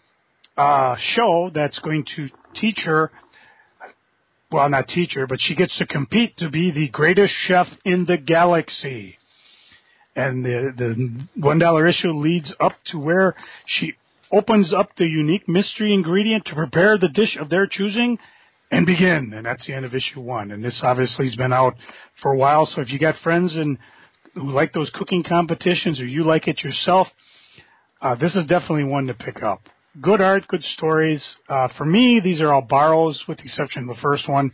show that's going to teach her, well, not teach her, but she gets to compete to be the greatest chef in the galaxy. And the $1 issue leads up to where she opens up the unique mystery ingredient to prepare the dish of their choosing and begin. And that's the end of issue 1. And this obviously has been out for a while. So if you got friends who like those cooking competitions or you like it yourself, this is definitely one to pick up. Good art, good stories. For me, these are all borrows with the exception of the first one.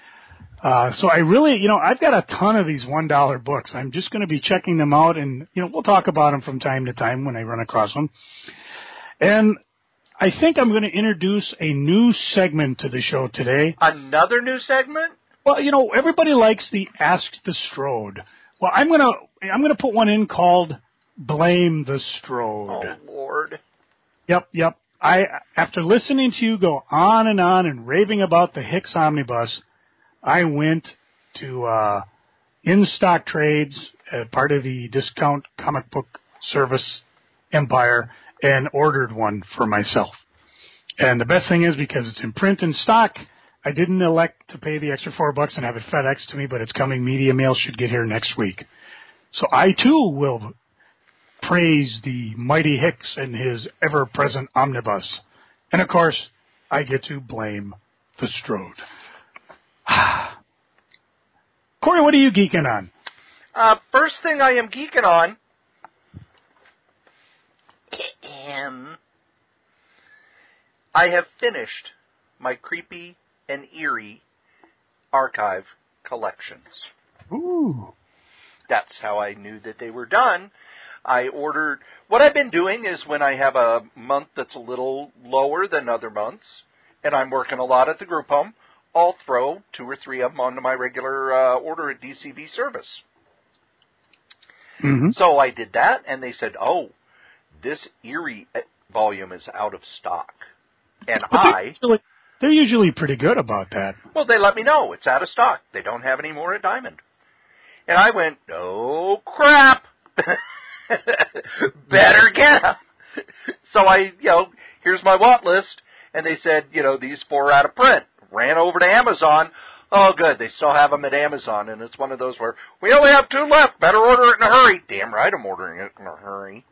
So I really, I've got a ton of these $1 books. I'm just going to be checking them out, and, we'll talk about them from time to time when I run across them. And I think I'm going to introduce a new segment to the show today. Another new segment? Well, everybody likes the Ask the Strode. Well, I'm going to put one in called Blame the Strode. Oh, Lord. Yep. After listening to you go on and raving about the Hicks Omnibus, I went to In Stock Trades, part of the Discount Comic Book Service empire, and ordered one for myself. And the best thing is, because it's in print and stock, I didn't elect to pay the extra $4 and have it FedEx to me, but it's coming. Media mail should get here next week. So I, too, will praise the mighty Hicks and his ever-present omnibus. And, of course, I get to blame the Strode. Corey, what are you geeking on? First thing I am geeking on, I have finished my creepy and eerie archive collections. Ooh. That's how I knew that they were done. I ordered, what I've been doing is when I have a month that's a little lower than other months, and I'm working a lot at the group home, I'll throw 2 or 3 of them onto my regular order at DCB service. Mm-hmm. So I did that, and they said, oh, this eerie volume is out of stock. And they're usually pretty good about that. Well, they let me know it's out of stock. They don't have any more at Diamond. And I went, oh, crap. Better get them. So here's my want list, and they said, these 4 are out of print. Ran over to Amazon. Oh, good, they still have them at Amazon, and it's one of those where, we only have 2 left, better order it in a hurry. Damn right I'm ordering it in a hurry.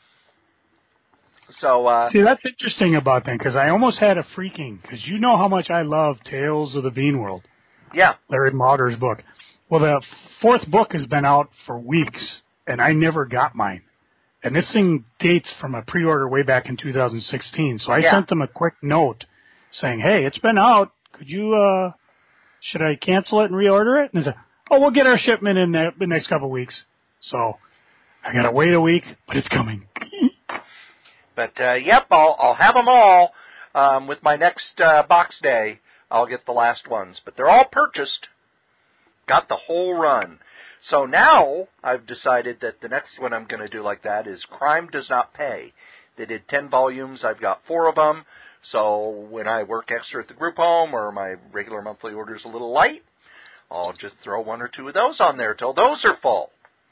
So, see, that's interesting about that, because I almost had a freaking, because you know how much I love Tales of the Bean World. Yeah. Larry Mauder's book. Well, the 4th book has been out for weeks, and I never got mine. And this thing dates from a pre-order way back in 2016. So I sent them a quick note saying, hey, it's been out. Could you, should I cancel it and reorder it? And they said, oh, we'll get our shipment in the next couple of weeks. So I got to wait a week, but it's coming. But, I'll have them all. With my next box day, I'll get the last ones. But they're all purchased. Got the whole run. So now I've decided that the next one I'm going to do like that is Crime Does Not Pay. They did 10 volumes. I've got 4 of them. So when I work extra at the group home or my regular monthly order's a little light, I'll just throw 1 or 2 of those on there till those are full.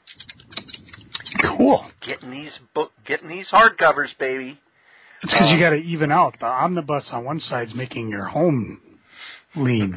Cool. Getting these hardcovers, baby. It's because you got to even out. The omnibus on one side's making your home lean.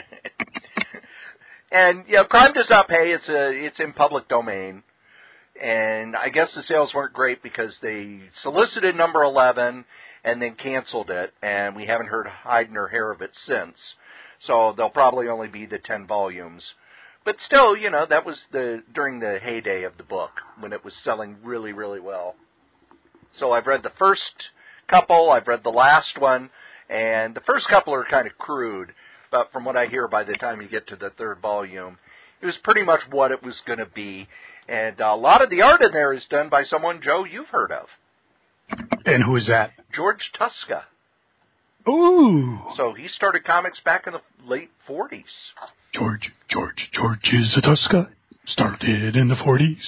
And Crime Does Not Pay. It's in public domain, and I guess the sales weren't great because they solicited number 11 and then canceled it, and we haven't heard hide nor hair of it since. So there'll probably only be the 10 volumes. But still, that was during the heyday of the book when it was selling really, really well. So I've read the first couple, I've read the last one, and the first couple are kind of crude, but from what I hear, by the time you get to the 3rd volume, it was pretty much what it was going to be. And a lot of the art in there is done by someone, Joe, you've heard of. And who is that? George Tuska. Ooh. So he started comics back in the late 40s. George is a Tuska. Started in the 40s.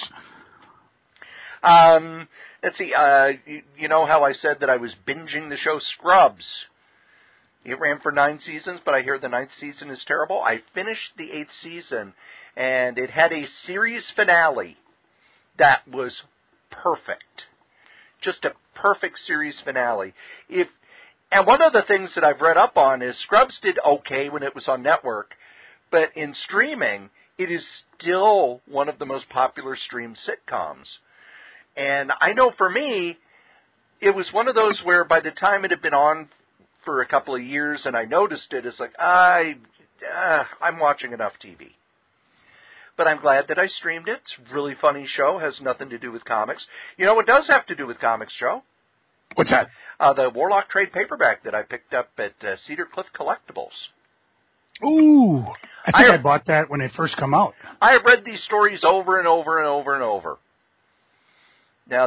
Let's see. You know how I said that I was binging the show Scrubs? It ran for 9 seasons, but I hear the 9th season is terrible. I finished the 8th season, and it had a series finale that was perfect. Just a perfect series finale. And one of the things that I've read up on is Scrubs did okay when it was on network, but in streaming, it is still one of the most popular streamed sitcoms. And I know for me, it was one of those where by the time it had been on for a couple of years and I noticed it, it's like, I'm watching enough TV. But I'm glad that I streamed it. It's a really funny show. Has nothing to do with comics. You know what does have to do with comics, Joe? What's that? The Warlock trade paperback that I picked up at Cedar Cliff Collectibles. Ooh. I think I bought that when it first come out. I have read these stories over and over and over and over. Now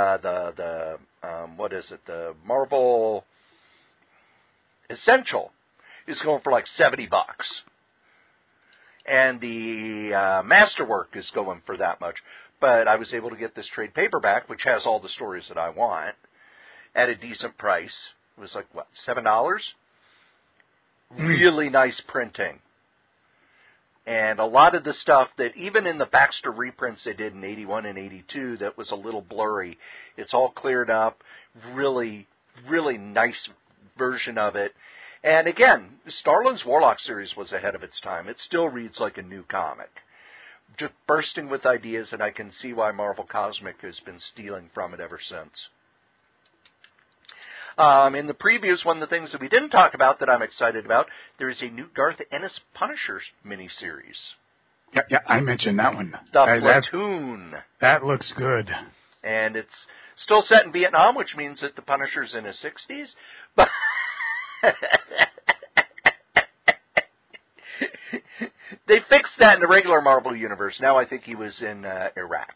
what is it? The Marvel Essential is going for like $70. And the Masterwork is going for that much. But I was able to get this trade paperback, which has all the stories that I want, at a decent price. It was like, what, $7? Really nice printing. And a lot of the stuff that, even in the Baxter reprints they did in 81 and 82, that was a little blurry, it's all cleared up. Really, really nice version of it. And again, Starlin's Warlock series was ahead of its time. It still reads like a new comic. Just bursting with ideas, and I can see why Marvel Cosmic has been stealing from it ever since. In the previews, one of the things that we didn't talk about that I'm excited about, there is a new Garth Ennis Punisher miniseries. Yeah, I mentioned that one. The Platoon. That looks good. And it's still set in Vietnam, which means that the Punisher's in his 60s. But they fixed that in the regular Marvel universe. Now I think he was in Iraq.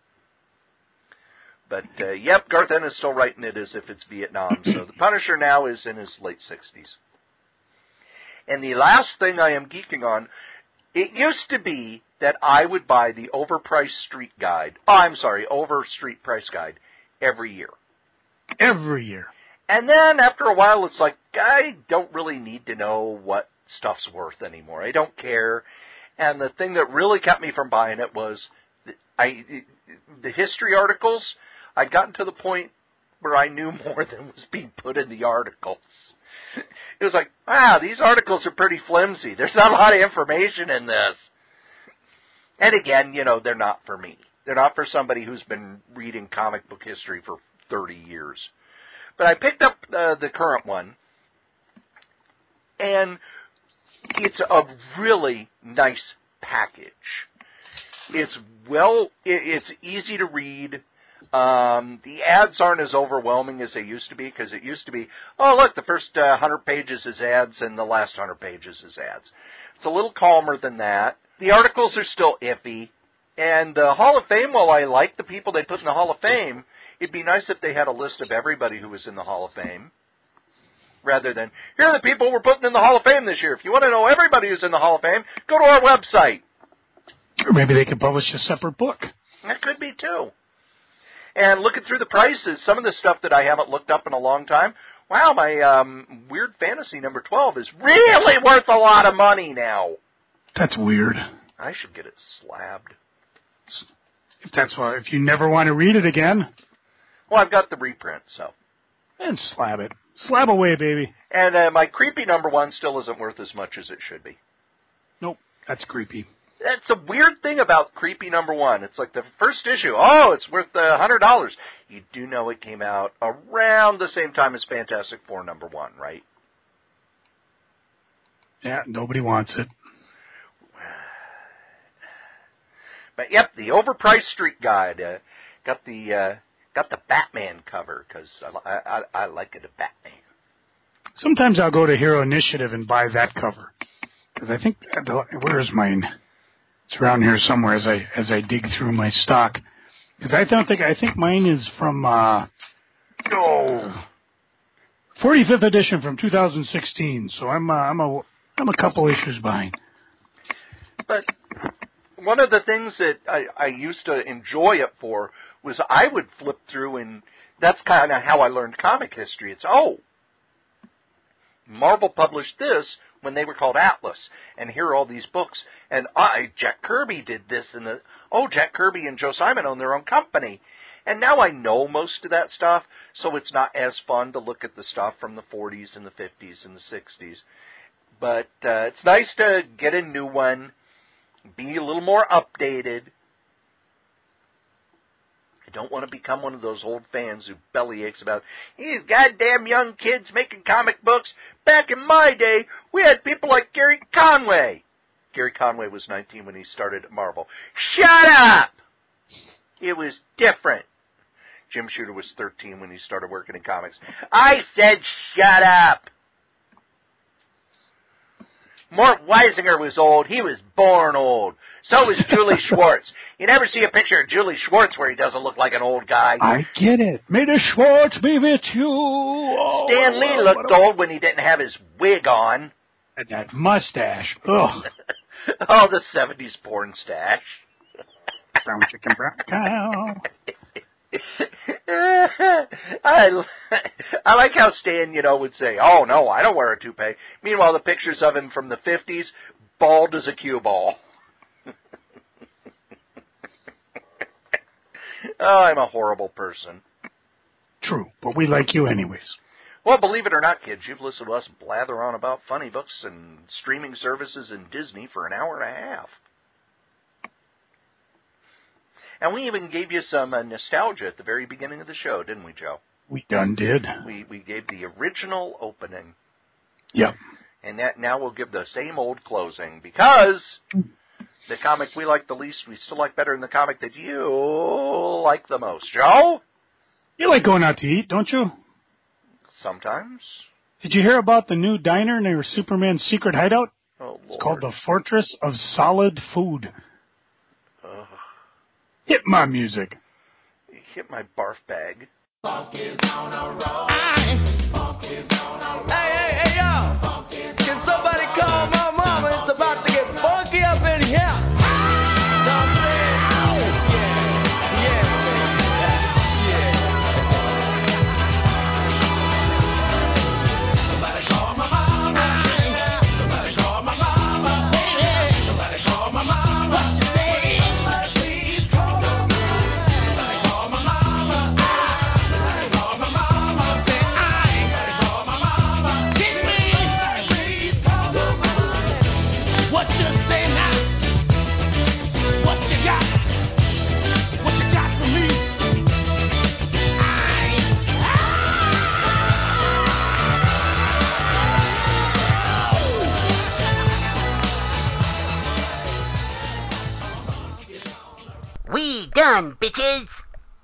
But, Garth Ennis is still writing it as if it's Vietnam. So the Punisher now is in his late 60s. And the last thing I am geeking on, it used to be that I would buy the Overstreet Price Guide every year. Every year. And then after a while, it's like, I don't really need to know what stuff's worth anymore. I don't care. And the thing that really kept me from buying it was the history articles. I'd gotten to the point where I knew more than was being put in the articles. It was like, wow, these articles are pretty flimsy. There's not a lot of information in this. And again, they're not for me. They're not for somebody who's been reading comic book history for 30 years. But I picked up the current one, and it's a really nice package. It's easy to read. The ads aren't as overwhelming as they used to be, because it used to be, oh, look, the first 100 pages is ads and the last 100 pages is ads. It's a little calmer than that. The articles are still iffy. And the Hall of Fame, while I like the people they put in the Hall of Fame, it'd be nice if they had a list of everybody who was in the Hall of Fame, rather than, here are the people we're putting in the Hall of Fame this year. If you want to know everybody who's in the Hall of Fame, go to our website. Or maybe they could publish a separate book. That could be, too. And looking through the prices, some of the stuff that I haven't looked up in a long time, wow, my Weird Fantasy number 12 is really worth a lot of money now. That's weird. I should get it slabbed. If you never want to read it again. Well, I've got the reprint, so. And slab it. Slab away, baby. And my Creepy number 1 still isn't worth as much as it should be. Nope, that's creepy. That's a weird thing about Creepy number 1. It's like the first issue. Oh, it's worth $100. You do know it came out around the same time as Fantastic Four number 1, right? Yeah, nobody wants it. But yep, the Overpriced Street Guide got the Batman cover because I like it a Batman. Sometimes I'll go to Hero Initiative and buy that cover because I think where's mine? It's around here somewhere as I dig through my stock because I think mine is from 45th edition from 2016. So I'm a couple issues behind. But one of the things that I used to enjoy it for was I would flip through, and that's kind of how I learned comic history. It's, Marvel published this when they were called Atlas, and here are all these books, and Jack Kirby did this, and Jack Kirby and Joe Simon own their own company. And now I know most of that stuff, so it's not as fun to look at the stuff from the 40s and the 50s and the 60s. But it's nice to get a new one, be a little more updated. I don't want to become one of those old fans who bellyaches about these goddamn young kids making comic books. Back in my day, we had people like Gary Conway. Gary Conway was 19 when he started at Marvel. Shut up! It was different. Jim Shooter was 13 when he started working in comics. I said shut up! Mort Weisinger was old. He was born old. So was Julie Schwartz. You never see a picture of Julie Schwartz where he doesn't look like an old guy. I get it. May the Schwartz be with you. Stan Lee looked old when he didn't have his wig on. And that mustache. Ugh. Oh, the 70s porn stash. Brown chicken, brown cow. I like how Stan, would say, oh, no, I don't wear a toupee. Meanwhile, the pictures of him from the 50s, bald as a cue ball. Oh, I'm a horrible person. True, but we like you anyways. Well, believe it or not, kids, you've listened to us blather on about funny books and streaming services and Disney for an hour and a half. And we even gave you some nostalgia at the very beginning of the show, didn't we, Joe? We done did. We gave the original opening. Yep. And now we'll give the same old closing, because the comic we like the least, we still like better than the comic that you like the most. Joe? You like going out to eat, don't you? Sometimes. Did you hear about the new diner near Superman's secret hideout? Oh, Lord. It's called the Fortress of Solid Food. Hit my music. Hit my barf bag. Funk is on a roll. Funk is on a roll. Hey, yo. Can somebody call my mama? It's about to get funky up in here. Know what I'm saying? Yeah. Somebody call my mama. Somebody call my mama. Somebody call my mama. What you say? Somebody please call my mama. Somebody call my mama. Somebody call my mama. just say now, what you got? What you got for me? We done, bitches!